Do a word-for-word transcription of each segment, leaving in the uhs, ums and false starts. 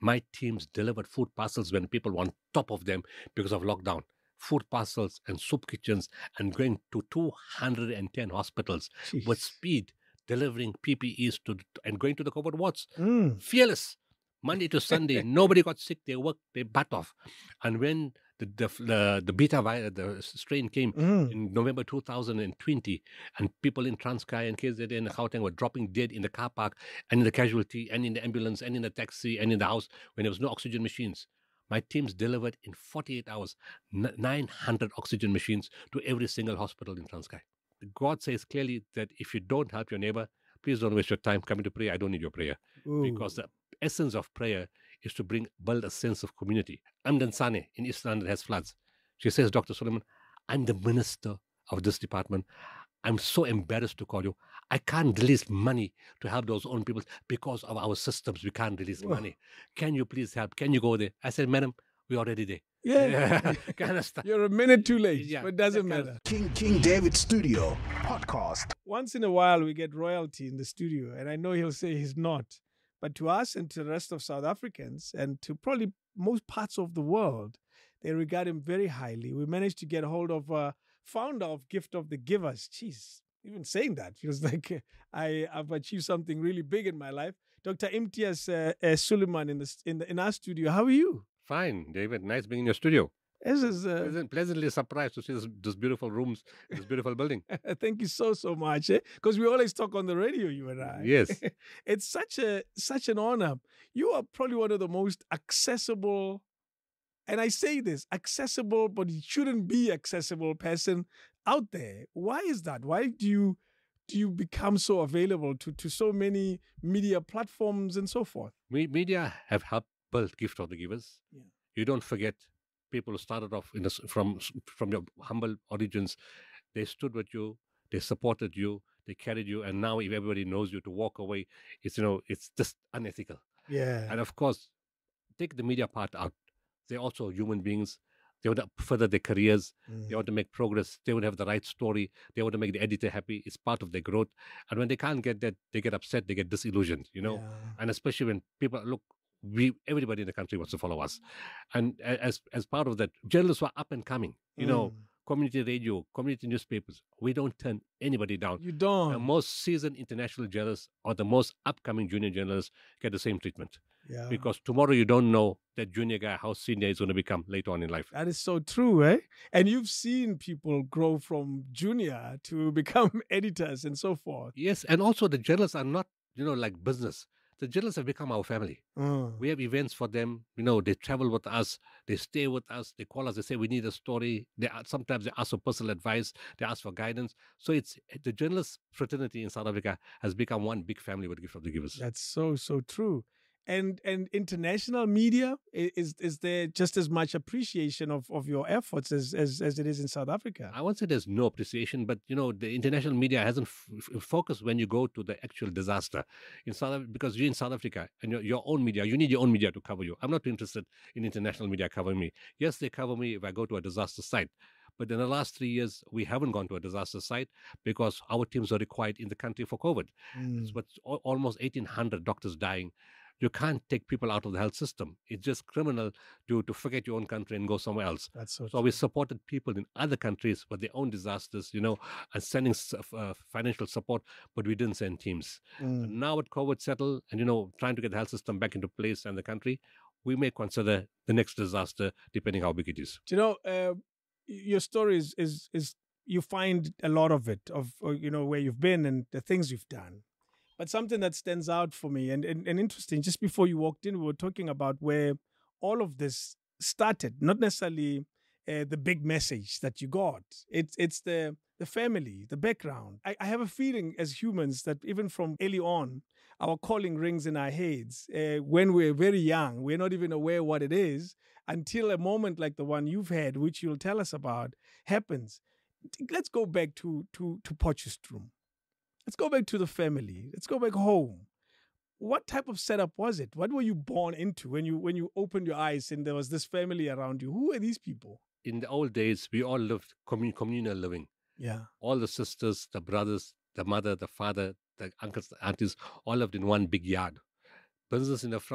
My teams delivered food parcels when people were on top of them because of lockdown. Food parcels and soup kitchens and going to two hundred ten hospitals with Jeez. speed, delivering P P Es to and going to the COVID wards. Mm. Fearless. Monday to Sunday, nobody got sick. They worked their butt off. And when the the the, the beta virus, the strain came Mm. in November two thousand twenty, and people in Transkei and K Z N and Gauteng were dropping dead in the car park and in the casualty and in the ambulance and in the taxi and in the house when there was no oxygen machines. My teams delivered in forty-eight hours n- nine hundred oxygen machines to every single hospital in Transkei. God says clearly that if you don't help your neighbor, please don't waste your time coming to prayer. I don't need your prayer. Ooh. Because the essence of prayer is to bring build a sense of community. Amdan Sane in East London has floods. She says, Doctor Solomon, I'm the minister of this department. I'm so embarrassed to call you. I can't release money to help those own people because of our systems. We can't release Whoa. money. Can you please help? Can you go there? I said, Madam, we're already there. Yeah. Kind of stuff. You're a minute too late, Yeah, but it doesn't that kind matter. King King David Studio podcast. Once in a while, we get royalty in the studio, and I know he'll say he's not. But to us and to the rest of South Africans, and to probably most parts of the world, they regard him very highly. We managed to get hold of a founder of Gift of the Givers. Jeez, even saying that feels like I, I've achieved something really big in my life. Doctor Imtiaz uh, uh, Suleiman in, the, in, the, in our studio. How are you? Fine, David. Nice being in your studio. This is uh, Pleasant, pleasantly surprised to see this, this beautiful rooms, this beautiful building. thank you so so much, because we always talk on the radio, you and I. Yes. It's such a such an honor. You are probably one of the most accessible, and I say this accessible, but it shouldn't be accessible person out there. Why is that? Why do you do you become so available to to so many media platforms and so forth? Me- media have helped build Gift of the Givers. Yeah. You don't forget people who started off in this, from from your humble origins. They stood with you, they supported you, they carried you, and now if everybody knows you, to walk away, it's you know it's just unethical. Yeah. And of course, take the media part out. They're also human beings. They want to further their careers. Mm. They want to make progress. They want to have the right story. They want to make the editor happy. It's part of their growth. And when they can't get that, they get upset. They get disillusioned. You know, Yeah. and especially when people look. We everybody in the country wants to follow us, and a- as as part of that, journalists were up and coming. You know, Mm. community radio, community newspapers. We don't turn anybody down. You The don't. most seasoned international journalists or the most upcoming junior journalists get the same treatment, Yeah. because tomorrow you don't know that junior guy how senior is going to become later on in life. That is so true, eh? And you've seen people grow from junior to become editors and so forth. Yes, and also the journalists are not you know like business. The journalists have become our family. Mm. We have events for them. You know, they travel with us. They stay with us. They call us. They say we need a story. They a- sometimes they ask for personal advice. They ask for guidance. So it's the journalist fraternity in South Africa has become one big family with Gift of the Givers. That's so so true. And and international media, i- is is there just as much appreciation of, of your efforts as, as as it is in South Africa? I won't say there's no appreciation, but you know the international media hasn't f- f- focused when you go to the actual disaster in South Africa, because you're in South Africa and your, your own media, you need your own media to cover you. I'm not interested in international media covering me. Yes, they cover me if I go to a disaster site. But in the last three years, we haven't gone to a disaster site because our teams are required in the country for COVID. Mm. It's what al- almost eighteen hundred doctors dying. You can't take people out of the health system. It's just criminal to, to forget your own country and go somewhere else. That's so So true. we supported people in other countries with their own disasters, you know, and sending s- uh, financial support, but we didn't send teams. Mm. Now with COVID settled and, you know, trying to get the health system back into place and the country, we may consider the next disaster, depending how big it is. Do you know, uh, your story is, is is you find a lot of it of uh, you know where you've been and the things you've done. But something that stands out for me and, and, and interesting, just before you walked in, we were talking about where all of this started, not necessarily uh, the big message that you got. It's it's the the family, the background. I, I have a feeling as humans that even from early on, our calling rings in our heads. Uh, when we're very young, we're not even aware what it is until a moment like the one you've had, which you'll tell us about, happens. Let's go back to to to Potchefstroom. Let's go back to the family. Let's go back home. What type of setup was it? What were you born into when you when you opened your eyes and there was this family around you? Who are these people? In the old days, we all lived commun- communal living. Yeah. All the sisters, the brothers, the mother, the father, the uncles, the aunties, all lived in one big yard. Business in the front,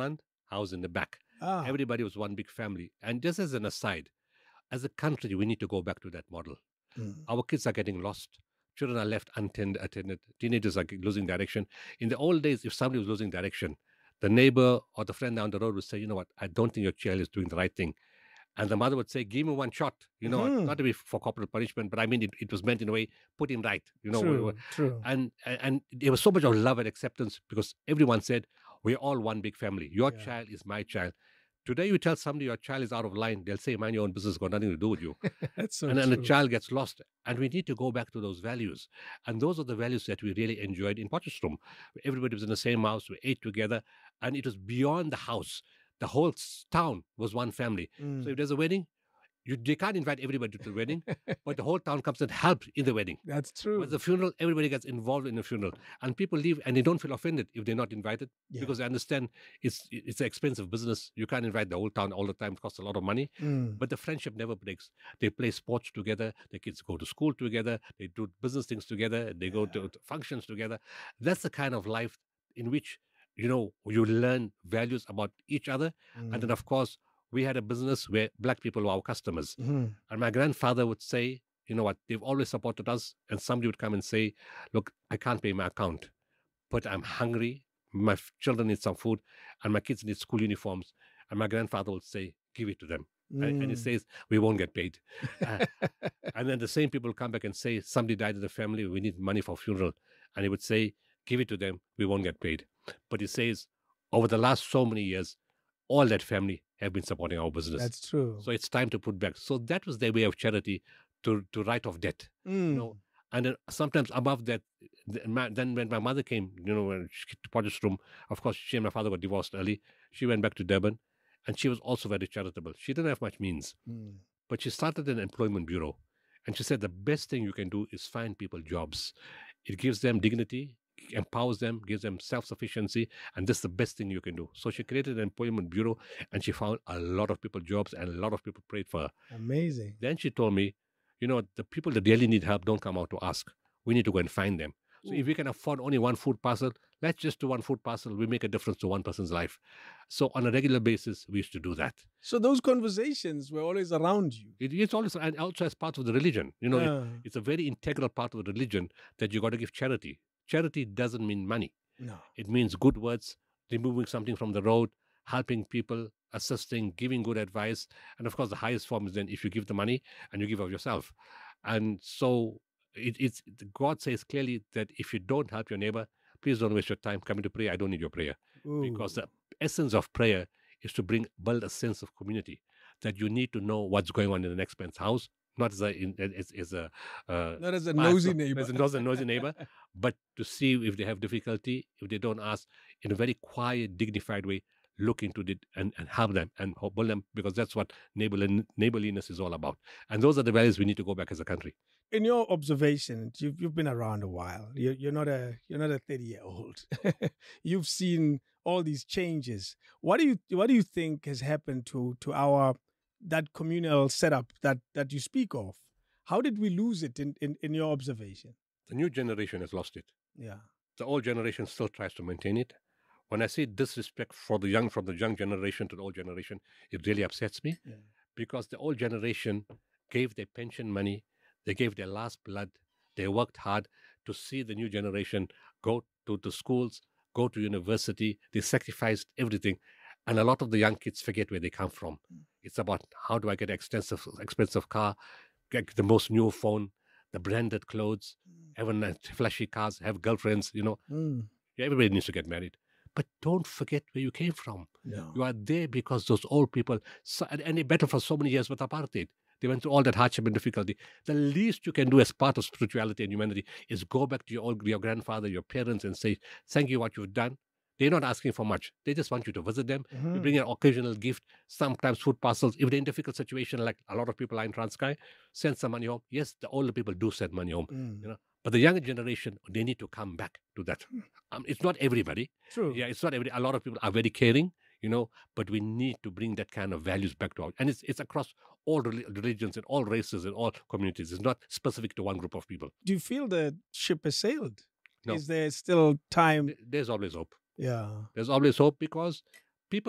house in the back. Ah, Everybody was one big family. And just as an aside, as a country, we need to go back to that model. mm, Our kids are getting lost. Children are left untended, attended. Teenagers are losing direction. In the old days, if somebody was losing direction, the neighbor or the friend down the road would say, you know what, I don't think your child is doing the right thing. And the mother would say, give him one shot, you know, Mhm. not to be for corporal punishment, but I mean, it, it was meant in a way, put him right, you know. true, true. And, and and there was so much of love and acceptance because everyone said, we're all one big family. Your Yeah. child is my child. Today, you tell somebody your child is out of line, they'll say, mind your own business, got nothing to do with you. That's so and then the true. child gets lost. And we need to go back to those values. And those are the values that we really enjoyed in Potchefstroom. Everybody was in the same house, we ate together, and it was beyond the house. The whole s- town was one family. Mm. So if there's a wedding, you, they can't invite everybody to the wedding, but the whole town comes and helps in the wedding. That's true. With the funeral, everybody gets involved in the funeral, and people leave and they don't feel offended if they're not invited Yeah. because they understand it's it's an expensive business. You can't invite the whole town all the time; it costs a lot of money. Mm. But the friendship never breaks. They play sports together. The kids go to school together. They do business things together. They go to, to functions together. That's the kind of life in which you know you learn values about each other, Mm. and then of course we had a business where black people were our customers. Mhm. And my grandfather would say, you know what, they've always supported us. And somebody would come and say, look, I can't pay my account, but I'm hungry. My f- children need some food, and my kids need school uniforms. And my grandfather would say, give it to them. And, and he Mm. says, we won't get paid. Uh, and then the same people come back and say, somebody died in the family, we need money for funeral. And he would say, give it to them, we won't get paid. But he says, over the last so many years, all that family have been supporting our business. That's true. So it's time to put back. So that was their way of charity to, to write off debt. Mm. know, And then sometimes above that, th- my- then when my mother came, you know, when she came to Potchefstroom, of course, she and my father got divorced early. She went back to Durban, and she was also very charitable. She didn't have much means, Mm. but she started an employment bureau. And she said the best thing you can do is find people jobs. It gives them dignity, empowers them, gives them self-sufficiency, and this is the best thing you can do. So she created an employment bureau, and she found a lot of people jobs, and a lot of people prayed for her. Amazing. Then she told me, you know, the people that really need help don't come out to ask. We need to go and find them. So if we can afford only one food parcel, let's just do one food parcel. We make a difference to one person's life. So on a regular basis, we used to do that. So those conversations were always around you. It, it's always and also as part of the religion. You know, it- Yeah. it's a very integral part of the religion that you got to give charity. Charity doesn't mean money. No. It means good words, removing something from the road, helping people, assisting, giving good advice. And of course, the highest form is then if you give the money and you give of yourself. And so it, it's God says clearly that if you don't help your neighbor, please don't waste your time coming to pray. I don't need your prayer. Because Ooh. the essence of prayer is to bring build a sense of community, that you need to know what's going on in the next man's house, not as a in, as, as a uh, Not as a pastor, nosy neighbor. as a nosy, nosy neighbor, but to see if they have difficulty, if they don't ask, in a very quiet, dignified way, look into it and, and help them and help them, because that's what neighborly, neighborliness is all about. And those are the values we need to go back as a country. In your observation, you've you've been around a while. You're you're not a you're not a thirty year old. You've seen all these changes. What do you what do you think has happened to to our that communal setup that that you speak of? How did we lose it in in, in your observation? The new generation has lost it. Yeah. The old generation still tries to maintain it. When I say disrespect for the young, from the young generation to the old generation, it really upsets me, Yeah. because the old generation gave their pension money, they gave their last blood, they worked hard to see the new generation go to the schools, go to university, they sacrificed everything. And a lot of the young kids forget where they come from. It's about how do I get an extensive, expensive car, get the most new phone, the branded clothes, have a nice flashy cars, have girlfriends, you know. Mm. Everybody needs to get married. But don't forget where you came from. No. You are there because those old people, so, and, and they battled for so many years with apartheid. They went through all that hardship and difficulty. The least you can do as part of spirituality and humanity is go back to your old, your grandfather, your parents, and say, thank you what you've done. They're not asking for much. They just want you to visit them. You Mhm. bring an occasional gift, sometimes food parcels. If they're in a difficult situation, like a lot of people are in Transkei, send some money home. Yes, the older people do send money home. Mm. You know, but the younger generation, they need to come back to that. Um, it's not everybody. True. Yeah, it's not every. A lot of people are very caring, you know, but we need to bring that kind of values back to our. And it's it's across all reli- religions and all races and all communities. It's not specific to one group of people. Do you feel the ship has sailed? No. Is there still time? Th- There's always hope. Yeah. There's always hope because people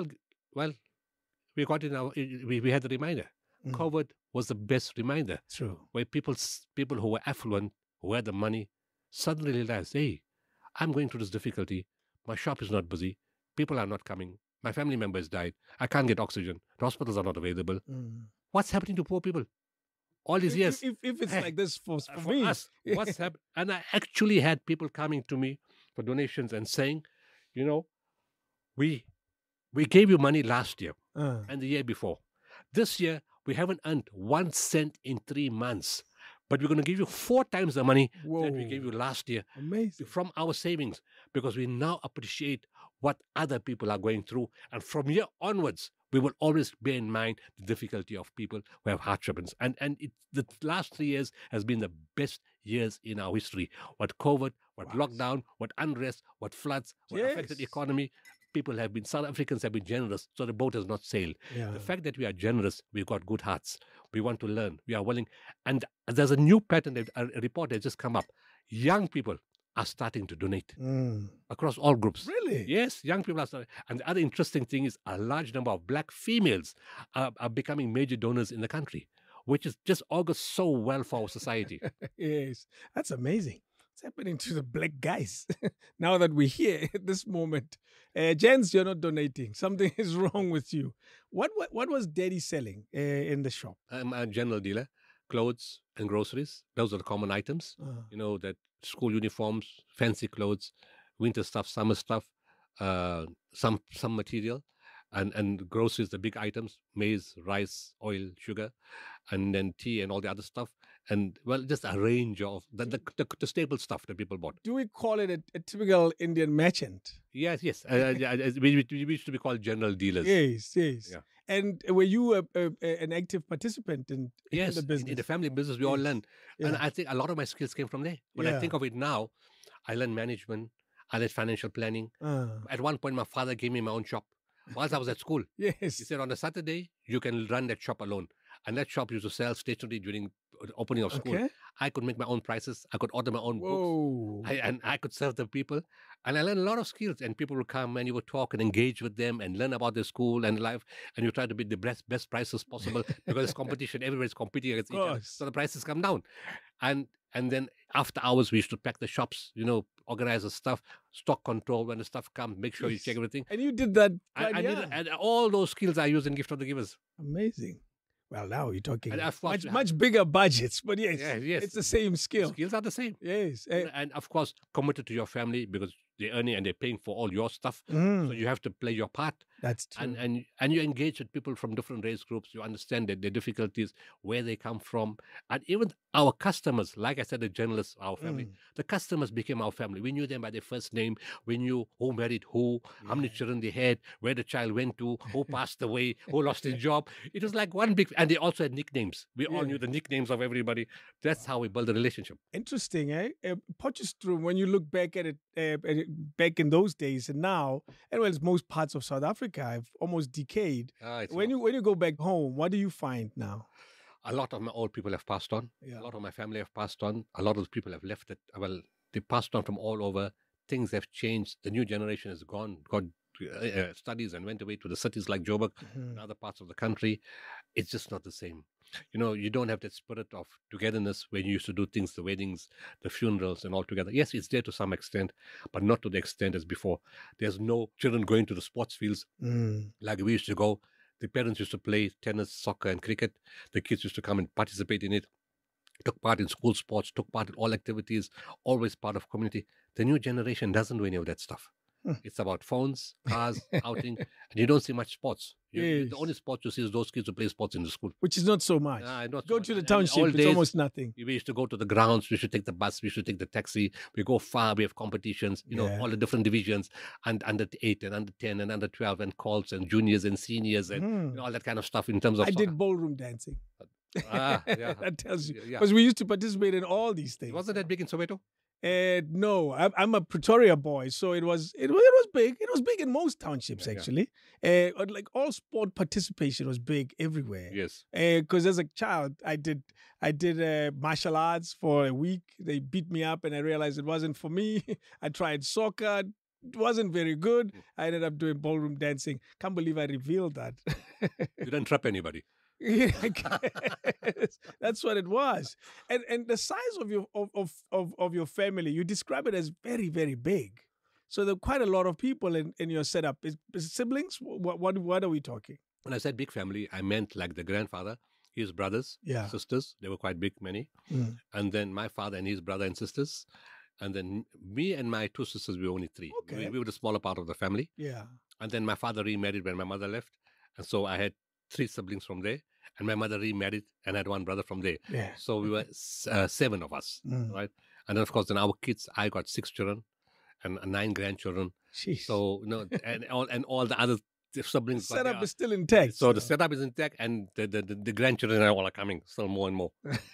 Well, we got in our, we, we had the reminder. Mm. COVID was the best reminder True. where people, s- people who were affluent, who had the money, suddenly realized, hey, I'm going through this difficulty. My shop is not busy. People are not coming. My family members died. I can't get oxygen. The hospitals are not available. Mm. What's happening to poor people? All these If, years. if, if it's Hey, like this for, uh, for, for me, us, what's happened? And I actually had people coming to me for donations and saying, you know, we we gave you money last year uh, and the year before. This year, we haven't earned one cent in three months, but we're going to give you four times the money that we gave you whoa, last year amazing. from our savings because we now appreciate what other people are going through. And from here onwards, we will always bear in mind the difficulty of people who have hardship. And, and it, the last three years has been the best years in our history. What COVID, what Wow. lockdown, what unrest, what floods, what affected the Yes. economy. People have been, South Africans have been generous, so the boat has not sailed. Yeah. The fact that we are generous, we've got good hearts. We want to learn. We are willing. And there's a new pattern, that- a a report has just come up. Young people are starting to donate Mm. across all groups. Really? Yes, young people are starting. And the other interesting thing is a large number of black females are, are becoming major donors in the country, which is just augurs so well for our society. Yes. That's amazing. What's happening to the black guys now that we're here at this moment? Uh, Jens, you're not donating. Something is wrong with you. What what, what was Daddy selling uh, in the shop? I'm a general dealer, clothes and groceries. Those are the common items. Uh, You know, that school uniforms, fancy clothes, winter stuff, summer stuff, uh, some some material, and and groceries, the big items, maize, rice, oil, sugar, and then tea and all the other stuff, and well, just a range of the the, the, the staple stuff that people bought. do we call it a, a typical Indian merchant? Yes, yes. Uh, yeah, uh, we, we, we used to be called general dealers. Yes, yes. Yeah. And were you a, a, a- an active participant in, in Yes, the in, business? in the family business, we all Yes. learn. And Yeah. I think a lot of my skills came from there. When I Yeah. think of it now, I learned management, I learned financial planning. Uh, At one point, my father gave me my own shop. Whilst I was at school, he yes. said, on a Saturday, you can run that shop alone. And that shop used to sell stationery during the opening of school. Okay. I could make my own prices. I could order my own books. Whoa. I, and I could serve the people. And I learned a lot of skills. And people would come and you would talk and engage with them and learn about their school and life. And you try to be the best, best prices possible because it's competition. Everybody's competing against each other. course. So the prices come down. And and then after hours, we used to pack the shops, you know, organize the stuff, stock control when the stuff comes, make sure you Yes. check everything. And you did that. I, quite I need, young. and all those skills I use in Gift of the Givers. Amazing. Well, now you're talking And of course much we have- much bigger budgets, but yes, Yeah, yes. it's the same skill. Skills are the same. Yes. eh, And of course, committed to your family because they're earning and they're paying for all your stuff. mm, So you have to play your part. that's true. And, and and you engage with people from different race groups. You understand that their difficulties, where they come from. And even our customers, like I said, the journalists, our family, Mm. the customers became our family. We knew them by their first name. We knew who married who, how many Yeah. children they had, where the child went to, who passed away, who lost his job. It was like one big, and they also had nicknames. We all Yeah. knew the nicknames of everybody. That's how we build a relationship. Interesting, eh? Uh, Potchefstroom, when you look back at it, uh, at it back in those days and now, and well, it's most parts of South Africa have almost decayed. Ah, it's When a- you when you go back home, what do you find now? a lot of my old people have passed on. Yeah. A lot of my family have passed on. A lot of the people have left it. Well, they passed on from all over. Things have changed. The new generation has gone, got uh, uh, studies and went away to the cities like Joburg Mhm. and other parts of the country. It's just not the same. You know, you don't have that spirit of togetherness when you used to do things, the weddings, the funerals, and all together. Yes, it's there to some extent, but not to the extent as before. There's no children going to the sports fields Mm. like we used to go. The parents used to play tennis, soccer, and cricket. The kids used to come and participate in it, took part in school sports, took part in all activities, always part of community. The new generation doesn't do any of that stuff. Hmm. It's about phones, cars, outing, and you don't see much sports. You, you- Yes. The only sports you see is those kids who play sports in the school. Which is not so much. Ah, not so go much. to the And- and township, old it's days, almost nothing. We used to go to the grounds. We should take the bus. We should take the taxi. We go far. We have competitions. You know, Yeah. all the different divisions, and under eight and under ten and under twelve and calls and juniors and seniors and Mhm. you know, all that kind of stuff in terms of I soccer. did ballroom dancing. Ah, yeah. That tells you. Yeah. Because we used to participate in all these things. Wasn't that big in Soweto? Uh, no, I'm, I'm a Pretoria boy, so it was it was it was big. It was big in most townships Yeah, yeah. actually. Uh, like all sport participation was big everywhere. Yes. Because as a child, I did I did uh, martial arts for a week. They beat me up, and I realized it wasn't for me. I tried soccer, It wasn't very good. I ended up doing ballroom dancing. Can't believe I revealed that. You didn't trap anybody. Yeah, I guess. That's what it was. And and the size of your of, of, of, of your family, you describe it as very, very big. So there are quite a lot of people in, in your setup. Is, is siblings? What, what what are we talking? When I said big family, I meant like the grandfather, his brothers, Yeah. sisters. They were quite big, many. Mm. And then my father and his brother and sisters. And then me and my two sisters, we were only three. Okay. We, we were the smaller part of the family. Yeah. And then my father remarried when my mother left. And so I had three siblings from there. And my mother remarried and had one brother from there. Yeah. So we were s- uh, seven of us, Mm. right? And then, of course, then our kids, I got six children and nine grandchildren. Jeez. So, you know, and all, and all the other the siblings. but setup they are- is still intact. So the setup is intact, and the, the, the, the grandchildren are all are coming, still more and more.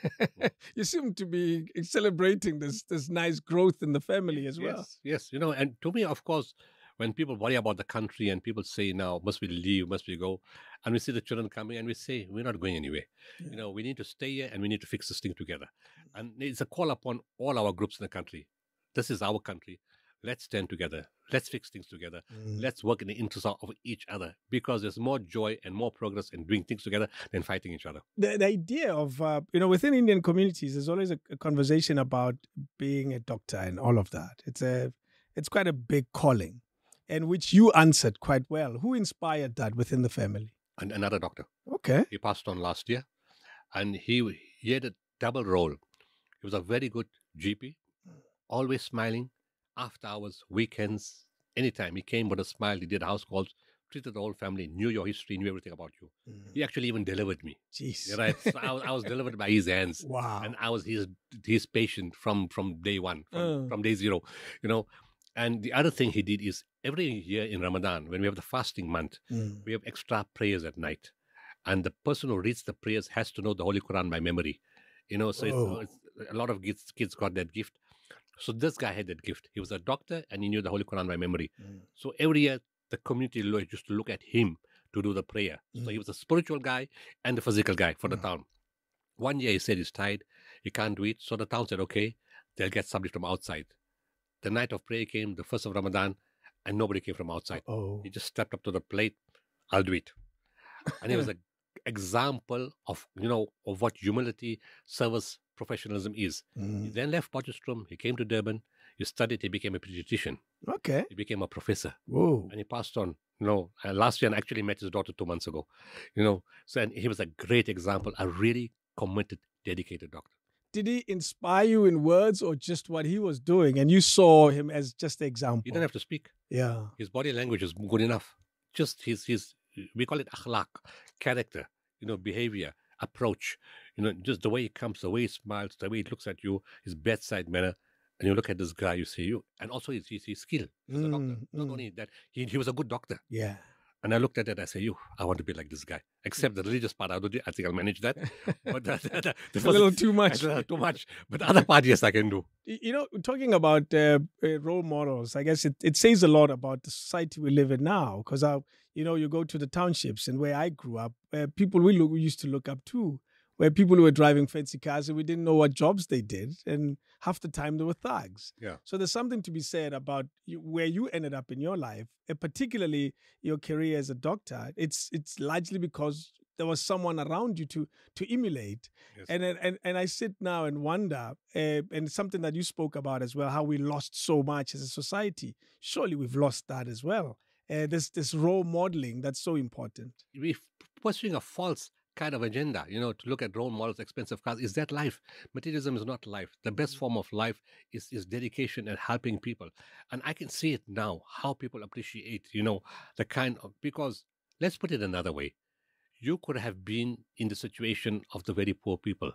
You seem to be celebrating this this nice growth in the family as well. Yes, yes. You know, and to me, of course, when people worry about the country and people say, now, must we leave, must we go? And we see the children coming and we say, we're not going anywhere. Yeah. You know, we need to stay here and we need to fix this thing together. And it's a call upon all our groups in the country. This is our country. Let's stand together. Let's fix things together. Mm. Let's work in the interest of of each other, because there's more joy and more progress in doing things together than fighting each other. The, the idea of, uh, you know, within Indian communities, there's always a, a conversation about being a doctor and all of that. It's a, it's quite a big calling, and which you answered quite well. Who inspired that within the family? And another doctor, Okay. he passed on last year, and he he had a double role. He was a very good G P, always smiling, after hours, weekends, anytime. He came with a smile. He did house calls, treated the whole family, knew your history, knew everything about you. Mm. He actually even delivered me. Jeez. Right? So I was, I was delivered by his hands. Wow. And I was his his patient from from day one, from, Oh. from day zero, you know. And the other thing he did is every year in Ramadan, when we have the fasting month, Mm. we have extra prayers at night, and the person who reads the prayers has to know the Holy Quran by memory, you know. So Oh. it's, it's, a lot of kids kids got that gift. So this guy had that gift. He was a doctor and he knew the Holy Quran by memory. Mm. So every year the community lo- used to look at him to do the prayer. So he Mm. was a spiritual guy and the physical guy for the Mm. town. One year he said he's tired, he can't do it. So the town said, okay, they'll get somebody from outside. The night of prayer came, the first of Ramadan, and nobody came from outside. Oh. He just stepped up to the plate, I'll do it. And he was an example of, you know, of what humility, service, professionalism is. He Mm. then left Potchefstroom, he came to Durban, he studied, he became a pediatrician, Okay. he became a professor, Whoa. and he passed on. You know, and last year I actually met his daughter two months ago. You know, so and he was a great example, a really committed, dedicated doctor. Did he inspire you in words or just what he was doing? And you saw him as just the example. He didn't have to speak. Yeah. His body language is good enough. Just his his we call it akhlaq, character, you know, behavior, approach, you know, just the way he comes, the way he smiles, the way he looks at you, his bedside manner. And you look at this guy, you see you, and also his, his, his skill. He's a doctor. Mm, Not mm. only that, he, he was a good doctor. Yeah. And I looked at it, I say, you, I want to be like this guy. Except the religious part, I, don't, I think I'll manage that. But the, the, the, It's a little too much. a little too much. But the other part, yes, I can do. Y- You know, talking about uh, uh, role models, I guess it, it says a lot about the society we live in now. Because, you know, you go to the townships and where I grew up, uh, people we, look, we used to look up to, where people who were driving fancy cars and we didn't know what jobs they did. And half the time they were thugs. Yeah. So there's something to be said about you, where you ended up in your life, uh, particularly your career as a doctor. It's it's largely because there was someone around you to to emulate. Yes. And then- and and I sit now and wonder, uh, and something that you spoke about as well, how we lost so much as a society. Surely we've lost that as well. Uh, this this role modeling that's so important. We're pursuing a false kind of agenda, you know, to look at role models, expensive cars. Is that life? Materialism is not life. The best form of life is, is dedication and helping people. And I can see it now, how people appreciate, you know, the kind of, because let's put it another way. You could have been in the situation of the very poor people.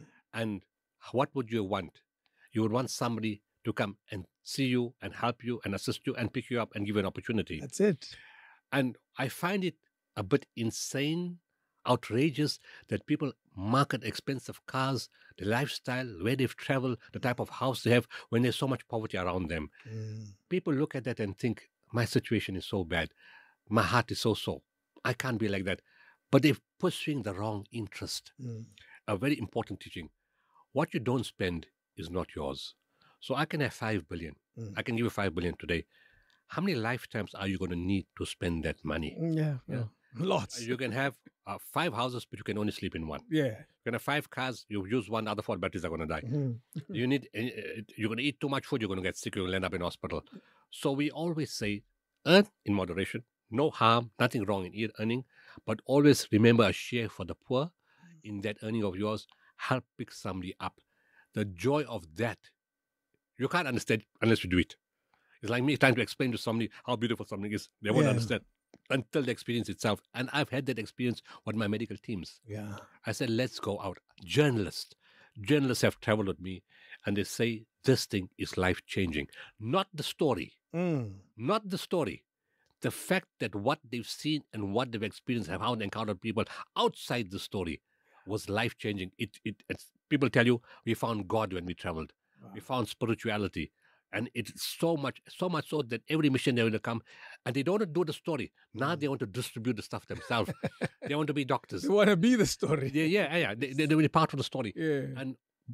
And what would you want? You would want somebody to come and see you and help you and assist you and pick you up and give you an opportunity. That's it. And I find it a bit insane, outrageous that people market expensive cars, the lifestyle, where they've traveled, the type of house they have when there's so much poverty around them. Mm. People look at that and think, my situation is so bad. My heart is so so. I can't be like that. But they're pursuing the wrong interest. Mm. A very important teaching. What you don't spend is not yours. So I can have five billion. Mm. I can give you five billion today. how many lifetimes are you going to need to spend that money? Mm, Yeah, Yeah. yeah. Lots. You can have uh, five houses, but you can only sleep in one. Yeah. You can have five cars, you use one, the other four batteries are going to die. Mhm. You need, uh, uh, you're going to eat too much food, you're going to get sick, you're going to end up in hospital. So we always say, earn in moderation, no harm, nothing wrong in ear- earning, but always remember a share for the poor in that earning of yours. Help pick somebody up. The joy of that, you can't understand unless you do it. It's like me trying to explain to somebody how beautiful something is. They won't Yeah. understand until the experience itself. And I've had that experience with my medical teams. Yeah. I said, let's go out. Journalists. Journalists have traveled with me and they say this thing is life changing. Not the story. Mm. Not the story. The fact that what they've seen and what they've experienced, have how they encountered people outside the story was life changing. It, it, it's, people tell you, we found God when we traveled. Wow. We found spirituality. And it's so much, so much so that every mission they want to come, and they don't want to do the story. Now they want to distribute the stuff themselves. They want to be doctors. They want to be the story. They- yeah, yeah, they, they, they want to be part of the story. Yeah. And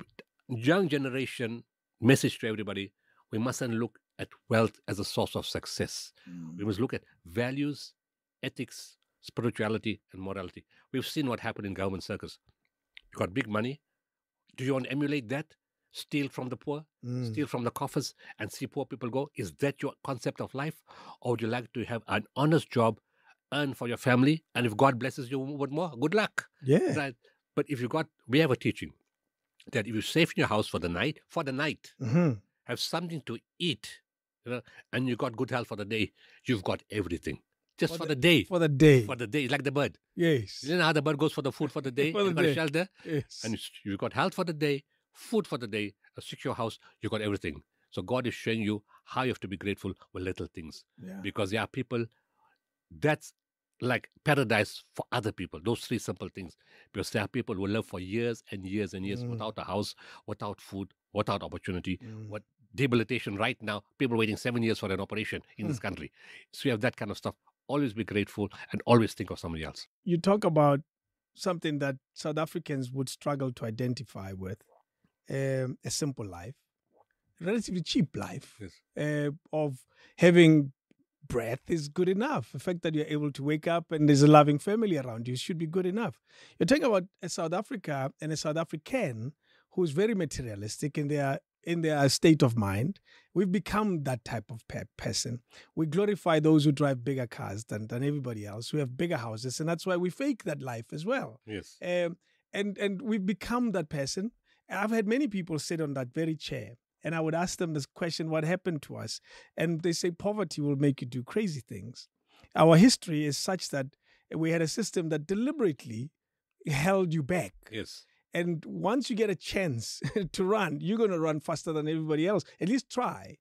young generation, message to everybody, we mustn't look at wealth as a source of success. We must look at values, ethics, spirituality, and morality. We've seen what happened in government circles. You got big money. Do you want to emulate that? Steal from the poor, Mm. steal from the coffers, and see poor people go? Is that your concept of life? Or would you like to have an honest job, earn for your family, and if God blesses you with more, good luck. Yeah. Right? But if you got, we have a teaching that if you save in your house for the night, for the night, hmm have something to eat, you know, and you got good health for the day, you've got everything. Just For for, the- the, day. For the day. For the day. It's like the bird. Yes. You know how the bird goes for the food for the day, For the and got day. a shelter, Yes. and it's- you've got health for the day, food for the day, a secure house, you got everything. So God is showing you how you have to be grateful with little things. yeah. Because there are people, that's like paradise for other people, those three simple things. Because there are people who live for years and years and years Mm. without a house, without food, without opportunity, Mm. what debilitation right now, people waiting seven years for an operation in this Mm. country. So you have that kind of stuff. Always be grateful and always think of somebody else. You talk about something that South Africans would struggle to identify with, um, a simple life, relatively cheap life, Yes. uh, of having breath is good enough. The fact that you're able to wake up and there's a loving family around you should be good enough. You're talking about a South Africa and a South African who's very materialistic in their in their state of mind. We've become that type of pe- person. We glorify those who drive bigger cars than, than everybody else, who have bigger houses, and that's why we fake that life as well. Yes. Um, and and we've become that person. I've had many people sit on that very chair, and I would ask them this question: "What happened to us?" And they say, "Poverty will make you do crazy things." Our history is such that we had a system that deliberately held you back. Yes. And once you get a chance to run, you're going to run faster than everybody else. At least try.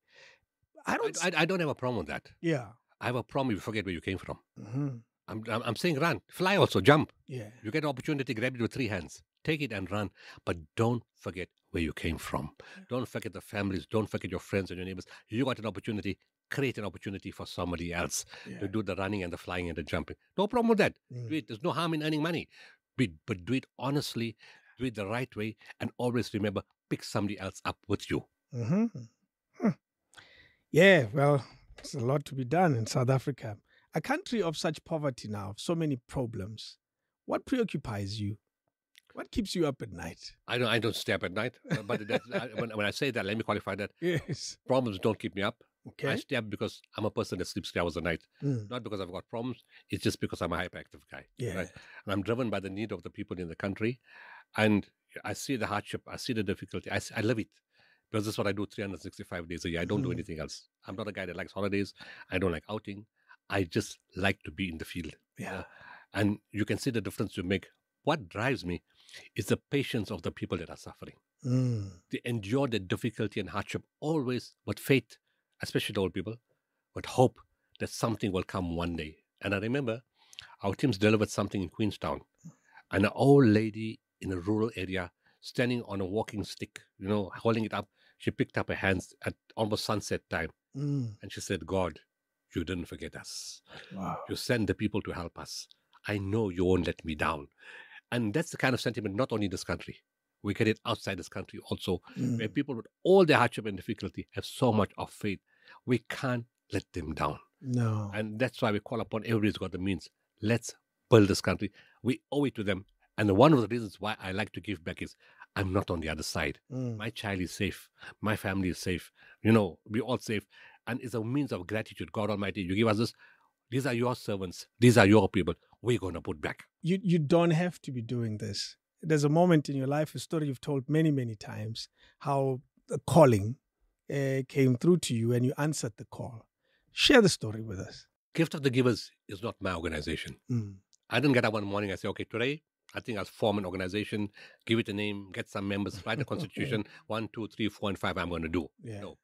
I I, don't. I, I don't have a problem with that. yeah. I have a problem if you forget where you came from. Mhm. I'm, I'm, I'm saying run, fly also, jump. Yeah. You get an opportunity, grab it with three hands. Take it and run. But don't forget where you came from. Don't forget the families. Don't forget your friends and your neighbors. You got an opportunity. Create an opportunity for somebody else Yeah. to do the running and the flying and the jumping. No problem with that. Mm. Do it. There's no harm in earning money. But, but do it honestly, do it the right way, and always remember, pick somebody else up with you. hmm Yeah, well, there's a lot to be done in South Africa. A country of such poverty now, so many problems. What preoccupies you? What keeps you up at night? I don't, I don't stay up at night. uh, But that, I, when, when I say that, let me qualify that. Yes. Problems don't keep me up. I Okay. stay up because I'm a person that sleeps three hours a night. Mm. Not because I've got problems. It's just because I'm a hyperactive guy. Yeah. Right? And I'm driven by the need of the people in the country. And I see the hardship. I see the difficulty. I, s- I live it. Because this is what I do three hundred sixty-five days a year. I don't do Mhm. anything else. I'm not a guy that likes holidays. I don't like outing. I just like to be in the field. Yeah. And you can see the difference you make. What drives me is the patience of the people that are suffering. Mm. They endure the difficulty and hardship always with faith, especially the old people, with hope that something will come one day. And I remember our teams delivered something in Queenstown, and an old lady in a rural area standing on a walking stick, you know, holding it up. She picked up her hands at almost sunset time, Mm. and she said, God, you didn't forget us. Wow. You send the people to help us. I know you won't let me down. And that's the kind of sentiment, not only in this country. We get it outside this country also, Mm. where people with all their hardship and difficulty have so much of faith. We can't let them down. No. And that's why we call upon everybody who's got the means. Let's build this country. We owe it to them. And one of the reasons why I like to give back is I'm not on the other side. Mm. My child is safe. My family is safe. You know, we're all safe. And it's a means of gratitude. God Almighty, you give us this. These are your servants. These are your people. We're going to put back. You, you don't have to be doing this. There's a moment in your life, a story you've told many, many times, how the calling uh, came through to you and you answered the call. Share the story with us. Gift of the Givers is not my organization. Mm. I didn't get up one morning and say, okay, today I think I'll form an organization, give it a name, get some members, write a constitution, one, two, three, four, and five I'm going to do. Yeah. No.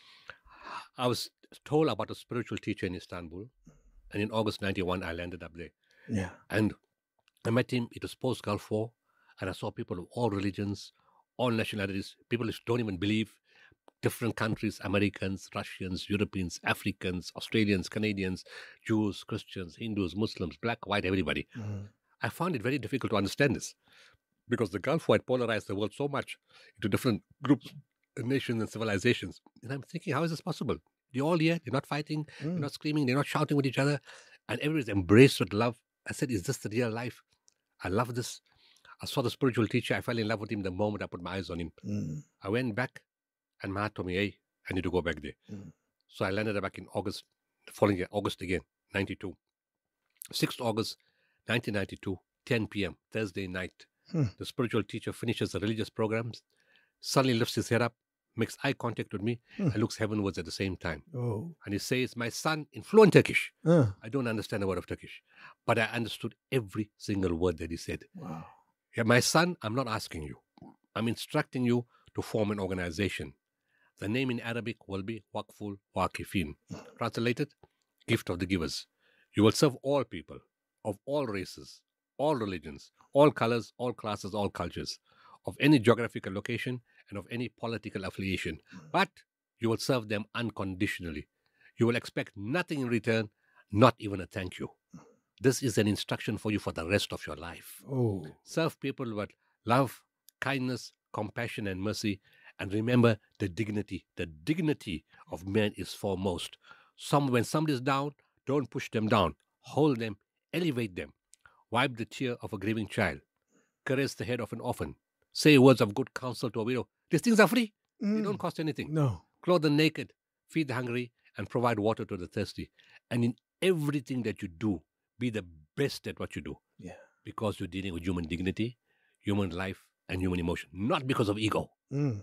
I was told about a spiritual teacher in Istanbul, and in August ninety-one, I landed up there. Yeah. And I met him. It was post-Gulf War, and I saw people of all religions, all nationalities, people who don't even believe, different countries, Americans, Russians, Europeans, Africans, Australians, Canadians, Jews, Christians, Hindus, Muslims, black, white, everybody. Mm. I found it very difficult to understand this because the Gulf War had polarized the world so much into different groups, nations, and civilizations. And I'm thinking, how is this possible? They're all here, they're not fighting, Mm. they're not screaming, they're not shouting with each other, and everybody's embraced with love. I said, is this the real life? I love this. I saw the spiritual teacher. I fell in love with him the moment I put my eyes on him. Mm. I went back, and my heart told me, hey, I need to go back there. Mm. So I landed back in August, the following year, August again, ninety-two. sixth of August, nineteen ninety-two, ten p.m., Thursday night. Hmm. The spiritual teacher finishes the religious programs, suddenly lifts his head up, makes eye contact with me, Hmm. and looks heavenwards at the same time. Oh. And he says, my son, in fluent Turkish. Uh. I don't understand a word of Turkish, but I understood every single word that he said. Wow. Yeah, my son, I'm not asking you. I'm instructing you to form an organization. The name in Arabic will be Waqful Waqifin. Translated, Gift of the Givers. You will serve all people of all races, all religions, all colors, all classes, all cultures, of any geographical location and of any political affiliation. But you will serve them unconditionally. You will expect nothing in return, not even a thank you. This is an instruction for you for the rest of your life. Oh. Serve people with love, kindness, compassion, and mercy. And remember the dignity. The dignity of man is foremost. Some, when somebody is down, don't push them down. Hold them, elevate them. Wipe the tear of a grieving child. Caress the head of an orphan. Say words of good counsel to a widow. These things are free. They Mm. don't cost anything. No. Clothe the naked, feed the hungry, and provide water to the thirsty. And in everything that you do, be the best at what you do. Yeah. Because you're dealing with human dignity, human life, and human emotion. Not because of ego. Mm.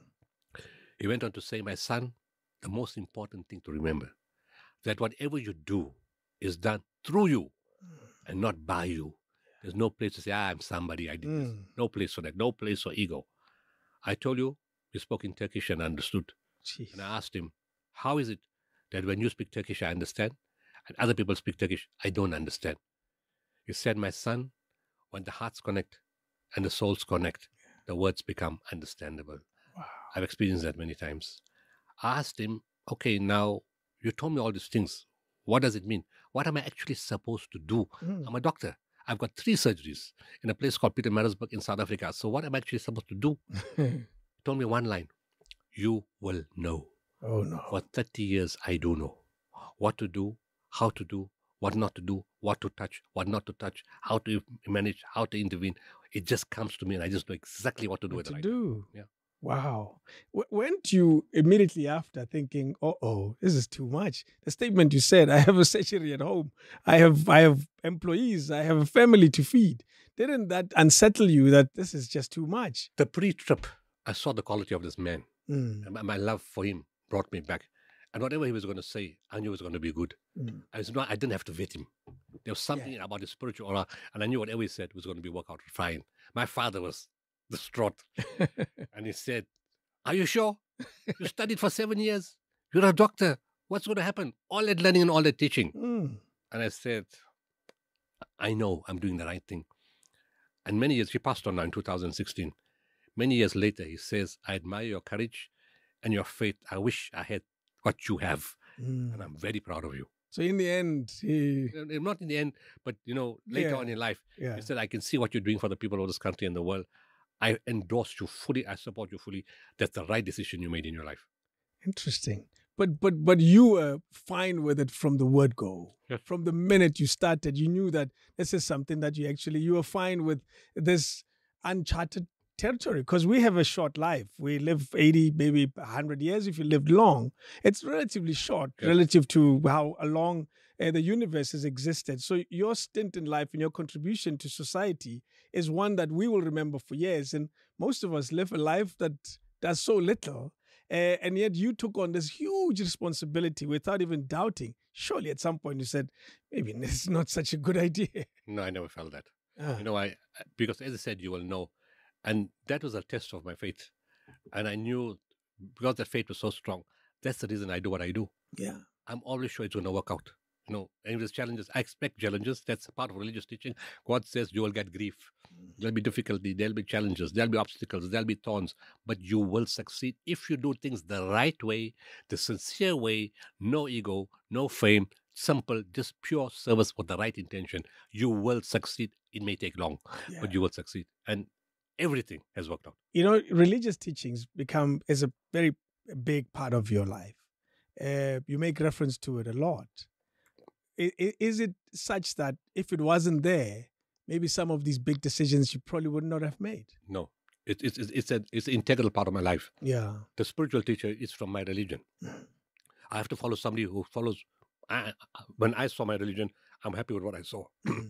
He went on to say, my son, the most important thing to remember, that whatever you do is done through you and not by you. There's no place to say, ah, I'm somebody, I did this. Mm. No place for that. No place for ego. I told you, he spoke in Turkish and understood. Jeez. And I asked him, how is it that when you speak Turkish, I understand, and other people speak Turkish, I don't understand? He said, my son, when the hearts connect and the souls connect, the words become understandable. Wow. I've experienced that many times. I asked him, okay, now you told me all these things. What does it mean? What am I actually supposed to do? Mm. I'm a doctor. I've got three surgeries in a place called Pietermaritzburg in South Africa. So what am I actually supposed to do? He told me one line. You will know. Oh, no. For thirty years, I do know what to do, how to do, what not to do, what to touch, what not to touch, how to manage, how to intervene. It just comes to me and I just know exactly what to do What with to it. do? Yeah. Wow. W- weren't you immediately after thinking, "Oh, oh, this is too much"? The statement you said, "I have a surgery at home. I have, I have employees. I have a family to feed." Didn't that unsettle you that this is just too much? The pre-trip, I saw the quality of this man. Mm. And my, my love for him brought me back. And whatever he was going to say, I knew it was going to be good. Mm. I was not. I didn't have to vet him. There was something about his spiritual aura, and I knew whatever he said was going to be work out fine. My father was distraught, and he said, "Are you sure? You studied for seven years. You're a doctor. What's going to happen? All that learning and all that teaching." Mm. And I said, "I know I'm doing the right thing." And many years, he passed on now in two thousand sixteen. Many years later, he says, "I admire your courage and your faith. I wish I had what you have, Mm. and I'm very proud of you." So in the end, he, Uh, Not in the end, but you know, later Yeah. on in life, yeah. he said, "I can see what you're doing for the people of this country and the world. I endorse you fully. I support you fully. That's the right decision you made in your life." Interesting. but but but you were fine with it from the word go. Yes. From the minute you started, you knew that this is something that you actually you were fine with this uncharted territory, because we have a short life. We live eighty, maybe one hundred years. If you lived long, it's relatively short Yes. relative to how long uh, the universe has existed. So your stint in life and your contribution to society is one that we will remember for years. And most of us live a life that does so little. Uh, and yet you took on this huge responsibility without even doubting. Surely at some point you said, maybe this is not such a good idea. No, I never felt that. Ah, You know, I because as I said, you will know, and that was a test of my faith, and I knew because that faith was so strong. That's the reason I do what I do. yeah. I'm always sure it's going to work out. You know, and if there's challenges, I expect challenges. That's a part of religious teaching. God says you will get grief. There'll be difficulty. There'll be challenges. There'll be obstacles. There'll be thorns. But you will succeed if you do things the right way, the sincere way, no ego, no fame, simple, just pure service with the right intention. You will succeed. It may take long, Yeah. but you will succeed. And everything has worked out. You know, religious teachings become is a very big part of your life. Uh, you make reference to it a lot. I- i- Is it such that if it wasn't there, maybe some of these big decisions you probably would not have made? No, it, it, it's it's, a, it's an integral part of my life. Yeah. The spiritual teacher is from my religion. I have to follow somebody who follows. I, I- when I saw my religion, I'm happy with what I saw.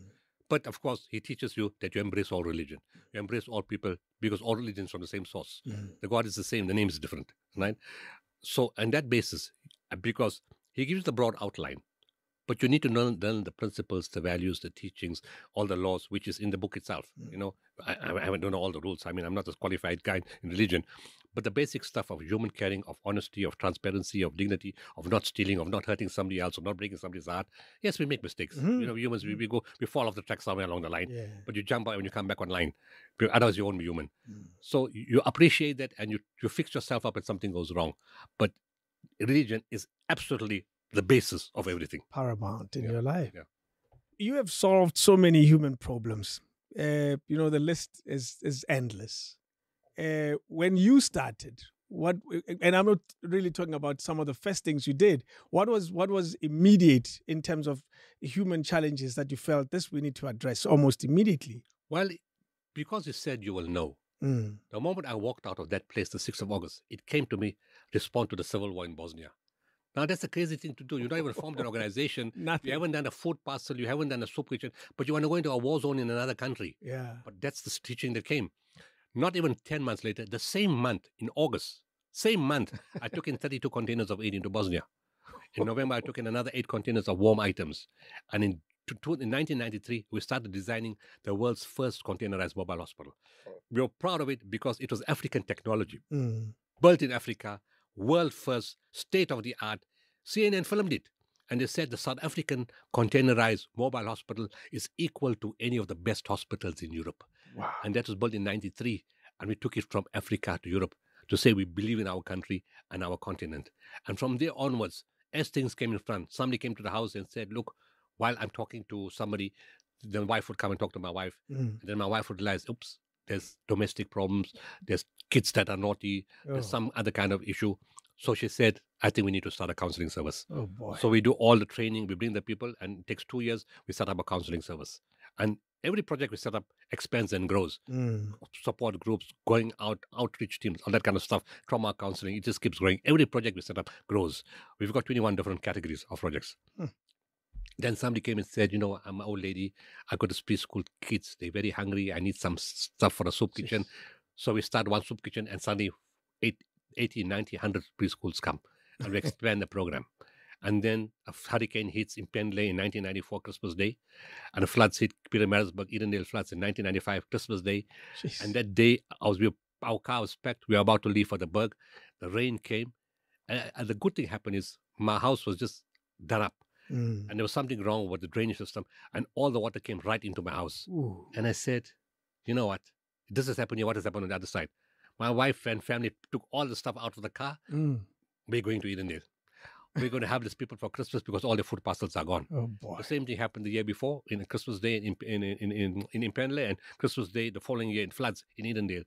But of course, he teaches you that you embrace all religion, you embrace all people, because all religions from the same source. The God is the same, the name is different, right? So, on that basis, uh, because he gives the broad outline, but you need to learn, learn the principles, the values, the teachings, all the laws, which is in the book itself. You know, I, I, I don't know all the rules. I mean, I'm not a qualified guy in religion, but the basic stuff of human caring, of honesty, of transparency, of dignity, of not stealing, of not hurting somebody else, of not breaking somebody's heart. Yes, we make mistakes. Mhm. You know, humans, we, we go, we fall off the track somewhere along the line, Yeah. but you jump out when you come back online. Because otherwise, you won't be human. Mm. So you you appreciate that, and you, you fix yourself up when something goes wrong. But religion is absolutely the basis of everything. Paramount in Yeah, your life. yeah. You have solved so many human problems. Uh, you know, the list is is endless. Uh, when you started, what? And I'm not really talking about some of the first things you did. What was what was immediate in terms of human challenges that you felt this we need to address almost immediately? Well, because you said you will know. Mm. The moment I walked out of that place, the sixth of August, it came to me, respond to the civil war in Bosnia. Now, that's a crazy thing to do. You don't even formed an organization. Nothing. You haven't done a food parcel. You haven't done a soup kitchen. But you want to go into a war zone in another country. Yeah. But that's the teaching that came. Not even ten months later, the same month, in August, same month, I took in thirty-two containers of aid into Bosnia. In November, I took in another eight containers of warm items. And in, to, to, in nineteen ninety-three, we started designing the world's first containerized mobile hospital. We were proud of it because it was African technology, Mm. built in Africa, world first, state of the art. C N N filmed it. And they said the South African containerized mobile hospital is equal to any of the best hospitals in Europe. Wow. And that was built in ninety-three. And we took it from Africa to Europe to say we believe in our country and our continent. And from there onwards, as things came in front, somebody came to the house and said, look, while I'm talking to somebody, the wife would come and talk to my wife. Mm. And then my wife would realize, oops, there's domestic problems, there's kids that are naughty, there's Oh. some other kind of issue. So she said, I think we need to start a counseling service. Oh boy. So we do all the training, we bring the people, and it takes two years, we set up a counseling service. And every project we set up expands and grows. Mm. Support groups, going out, outreach teams, all that kind of stuff, trauma counseling, it just keeps growing. Every project we set up grows. We've got twenty-one different categories of projects. Hmm. Then somebody came and said, you know, I'm an old lady, I got to preschool kids, they're very hungry, I need some stuff for a soup kitchen. Jeez. So we start one soup kitchen and suddenly eight, eighty, ninety, one hundred preschools come and we expand the program. And then a hurricane hits in Penley in nineteen ninety-four, Christmas Day. And the floods hit Pietermaritzburg, Edendale floods in nineteen ninety-five, Christmas Day. Jeez. And that day, I was, we were, our car was packed. We were about to leave for the Berg. The rain came. And, and the good thing happened is my house was just done up. Mm. And there was something wrong with the drainage system. And all the water came right into my house. Ooh. And I said, you know what? This has happened here. What has happened on the other side? My wife and family took all the stuff out of the car. Mm. We're going to Edendale. We're going to have these people for Christmas because all the food parcels are gone. Oh boy. The same thing happened the year before in Christmas Day in in in in, in Penley, and Christmas Day the following year in floods in Edendale.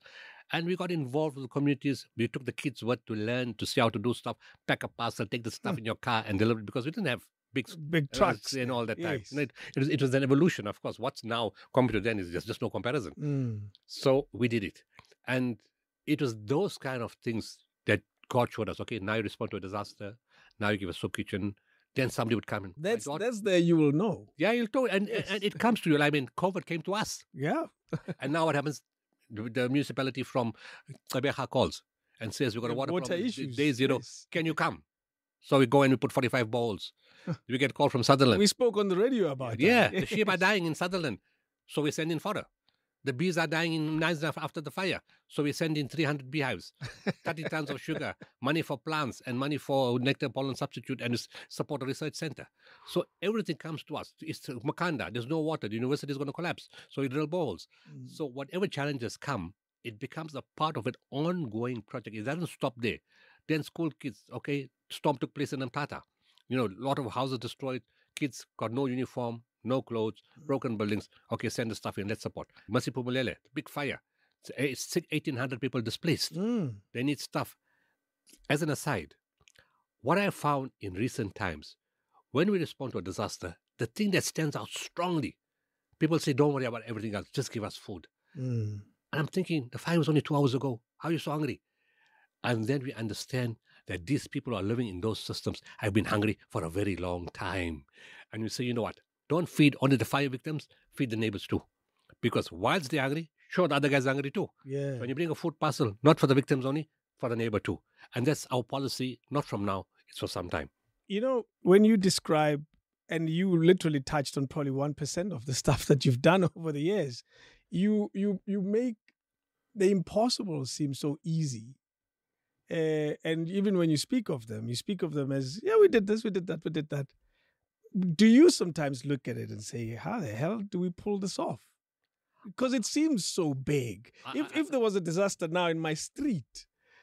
And we got involved with the communities. We took the kids' word to learn, to see how to do stuff, pack a parcel, take the stuff in your car and deliver it because we didn't have big Big uh, trucks. and all that time. Yes. You know, It, it, was, it was an evolution, of course. What's now compared to then is just, just no comparison. Mm. So we did it. And it was those kind of things that God showed us. Okay, now you respond to a disaster. Now you give a soup kitchen. Then somebody would come in. "My That's daughter-" that's there you will know. yeah, you'll tell. And, Yes. and it comes to you. I mean, COVID came to us. Yeah. And now what happens? The, the municipality from Kabeha calls and says, we've got a With water, water problem. issues, Day zero. yes. Can you come? So we go and we put forty-five bowls. We get call from Sutherland. We spoke on the radio about yeah, that. the sheep are dying in Sutherland. So we send in fodder. The bees are dying in Naisdorf after the fire. So we send in three hundred beehives, thirty tons of sugar, money for plants and money for nectar pollen substitute and s- support a research center. So everything comes to us. It's Makanda. There's no water. The university is going to collapse. So we drill boreholes. Mm. So whatever challenges come, it becomes a part of an ongoing project. It doesn't stop there. Then school kids, okay, storm took place in Mthatha. You know, a lot of houses destroyed. Kids got no uniform, no clothes, broken buildings. Okay, send the stuff in. Let's support. Mercy Pumulele, big fire. It's eighteen hundred people displaced. Mm. They need stuff. As an aside, what I found in recent times, when we respond to a disaster, the thing that stands out strongly, people say, don't worry about everything else, just give us food. Mm. And I'm thinking, the fire was only two hours ago. How are you so hungry? And then we understand that these people who are living in those systems have been hungry for a very long time. And we say, you know what? Don't feed only the fire victims, feed the neighbors too. Because whilst they're hungry, sure, the other guy's hungry too. Yeah. When you bring a food parcel, not for the victims only, for the neighbor too. And that's our policy, not from now, it's for some time. You know, when you describe, and you literally touched on probably one percent of the stuff that you've done over the years, you you you make the impossible seem so easy. Uh, and even when you speak of them, you speak of them as, yeah, we did this, we did that, we did that. Do you sometimes look at it and say, how the hell do we pull this off? Because it seems so big. I- If I- if there was a disaster now in my street,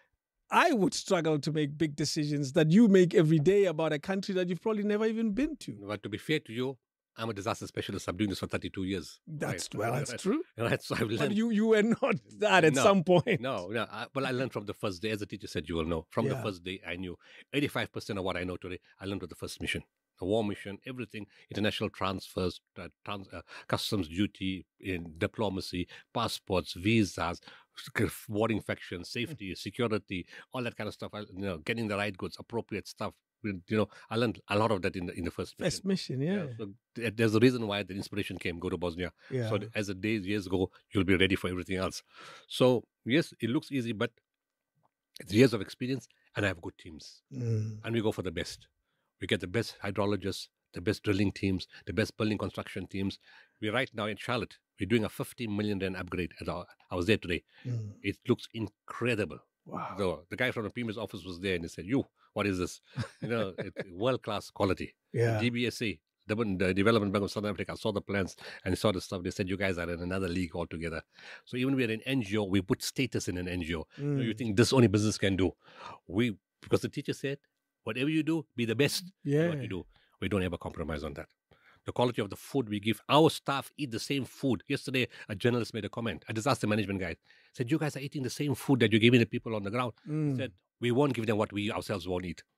I would struggle to make big decisions that you make every day about a country that you've probably never even been to. But to be fair to you, I'm a disaster specialist. I'm doing this for thirty-two years. That's Right. well, that's true. Right. So I've But learned. you you were not that at No, some point. No, no. I, well, I learned from the first day. As the teacher said, you will know. From the Yeah. first day, I knew eighty-five percent of what I know today, I learned with the first mission. The war mission, everything, international transfers, uh, trans, uh, customs duty, in diplomacy, passports, visas, warring factions, safety, security, all that kind of stuff. I, you know, getting the right goods, appropriate stuff. You know, I learned a lot of that in the in the first mission. First mission, yeah. So th- there's a reason why the inspiration came. Go to Bosnia. Yeah. So th- as the days years go, you'll be ready for everything else. So yes, it looks easy, but it's years of experience, and I have good teams, Mm. and we go for the best. We get the best hydrologists, the best drilling teams, the best building construction teams. We right now in Charlotte, we're doing a fifty million rand upgrade. At our, I was there today. Mm. It looks incredible. Wow. The, the guy from the Premier's office was there, and he said, "You, what is this? You know, it's world class quality." Yeah. D B S A, the, the Development Bank of Southern Africa, saw the plans and saw the stuff. They said, you guys are in another league altogether. So even we're an N G O, we put status in an N G O. You, know, you Mm. think this only business can do. We, because the teacher said, whatever you do, be the best in Yeah. what you do. We don't ever compromise on that. The quality of the food we give, our staff eat the same food. Yesterday, a journalist made a comment, a disaster management guy, said, you guys are eating the same food that you're giving the people on the ground. Mm. Said, we won't give them what we ourselves won't eat.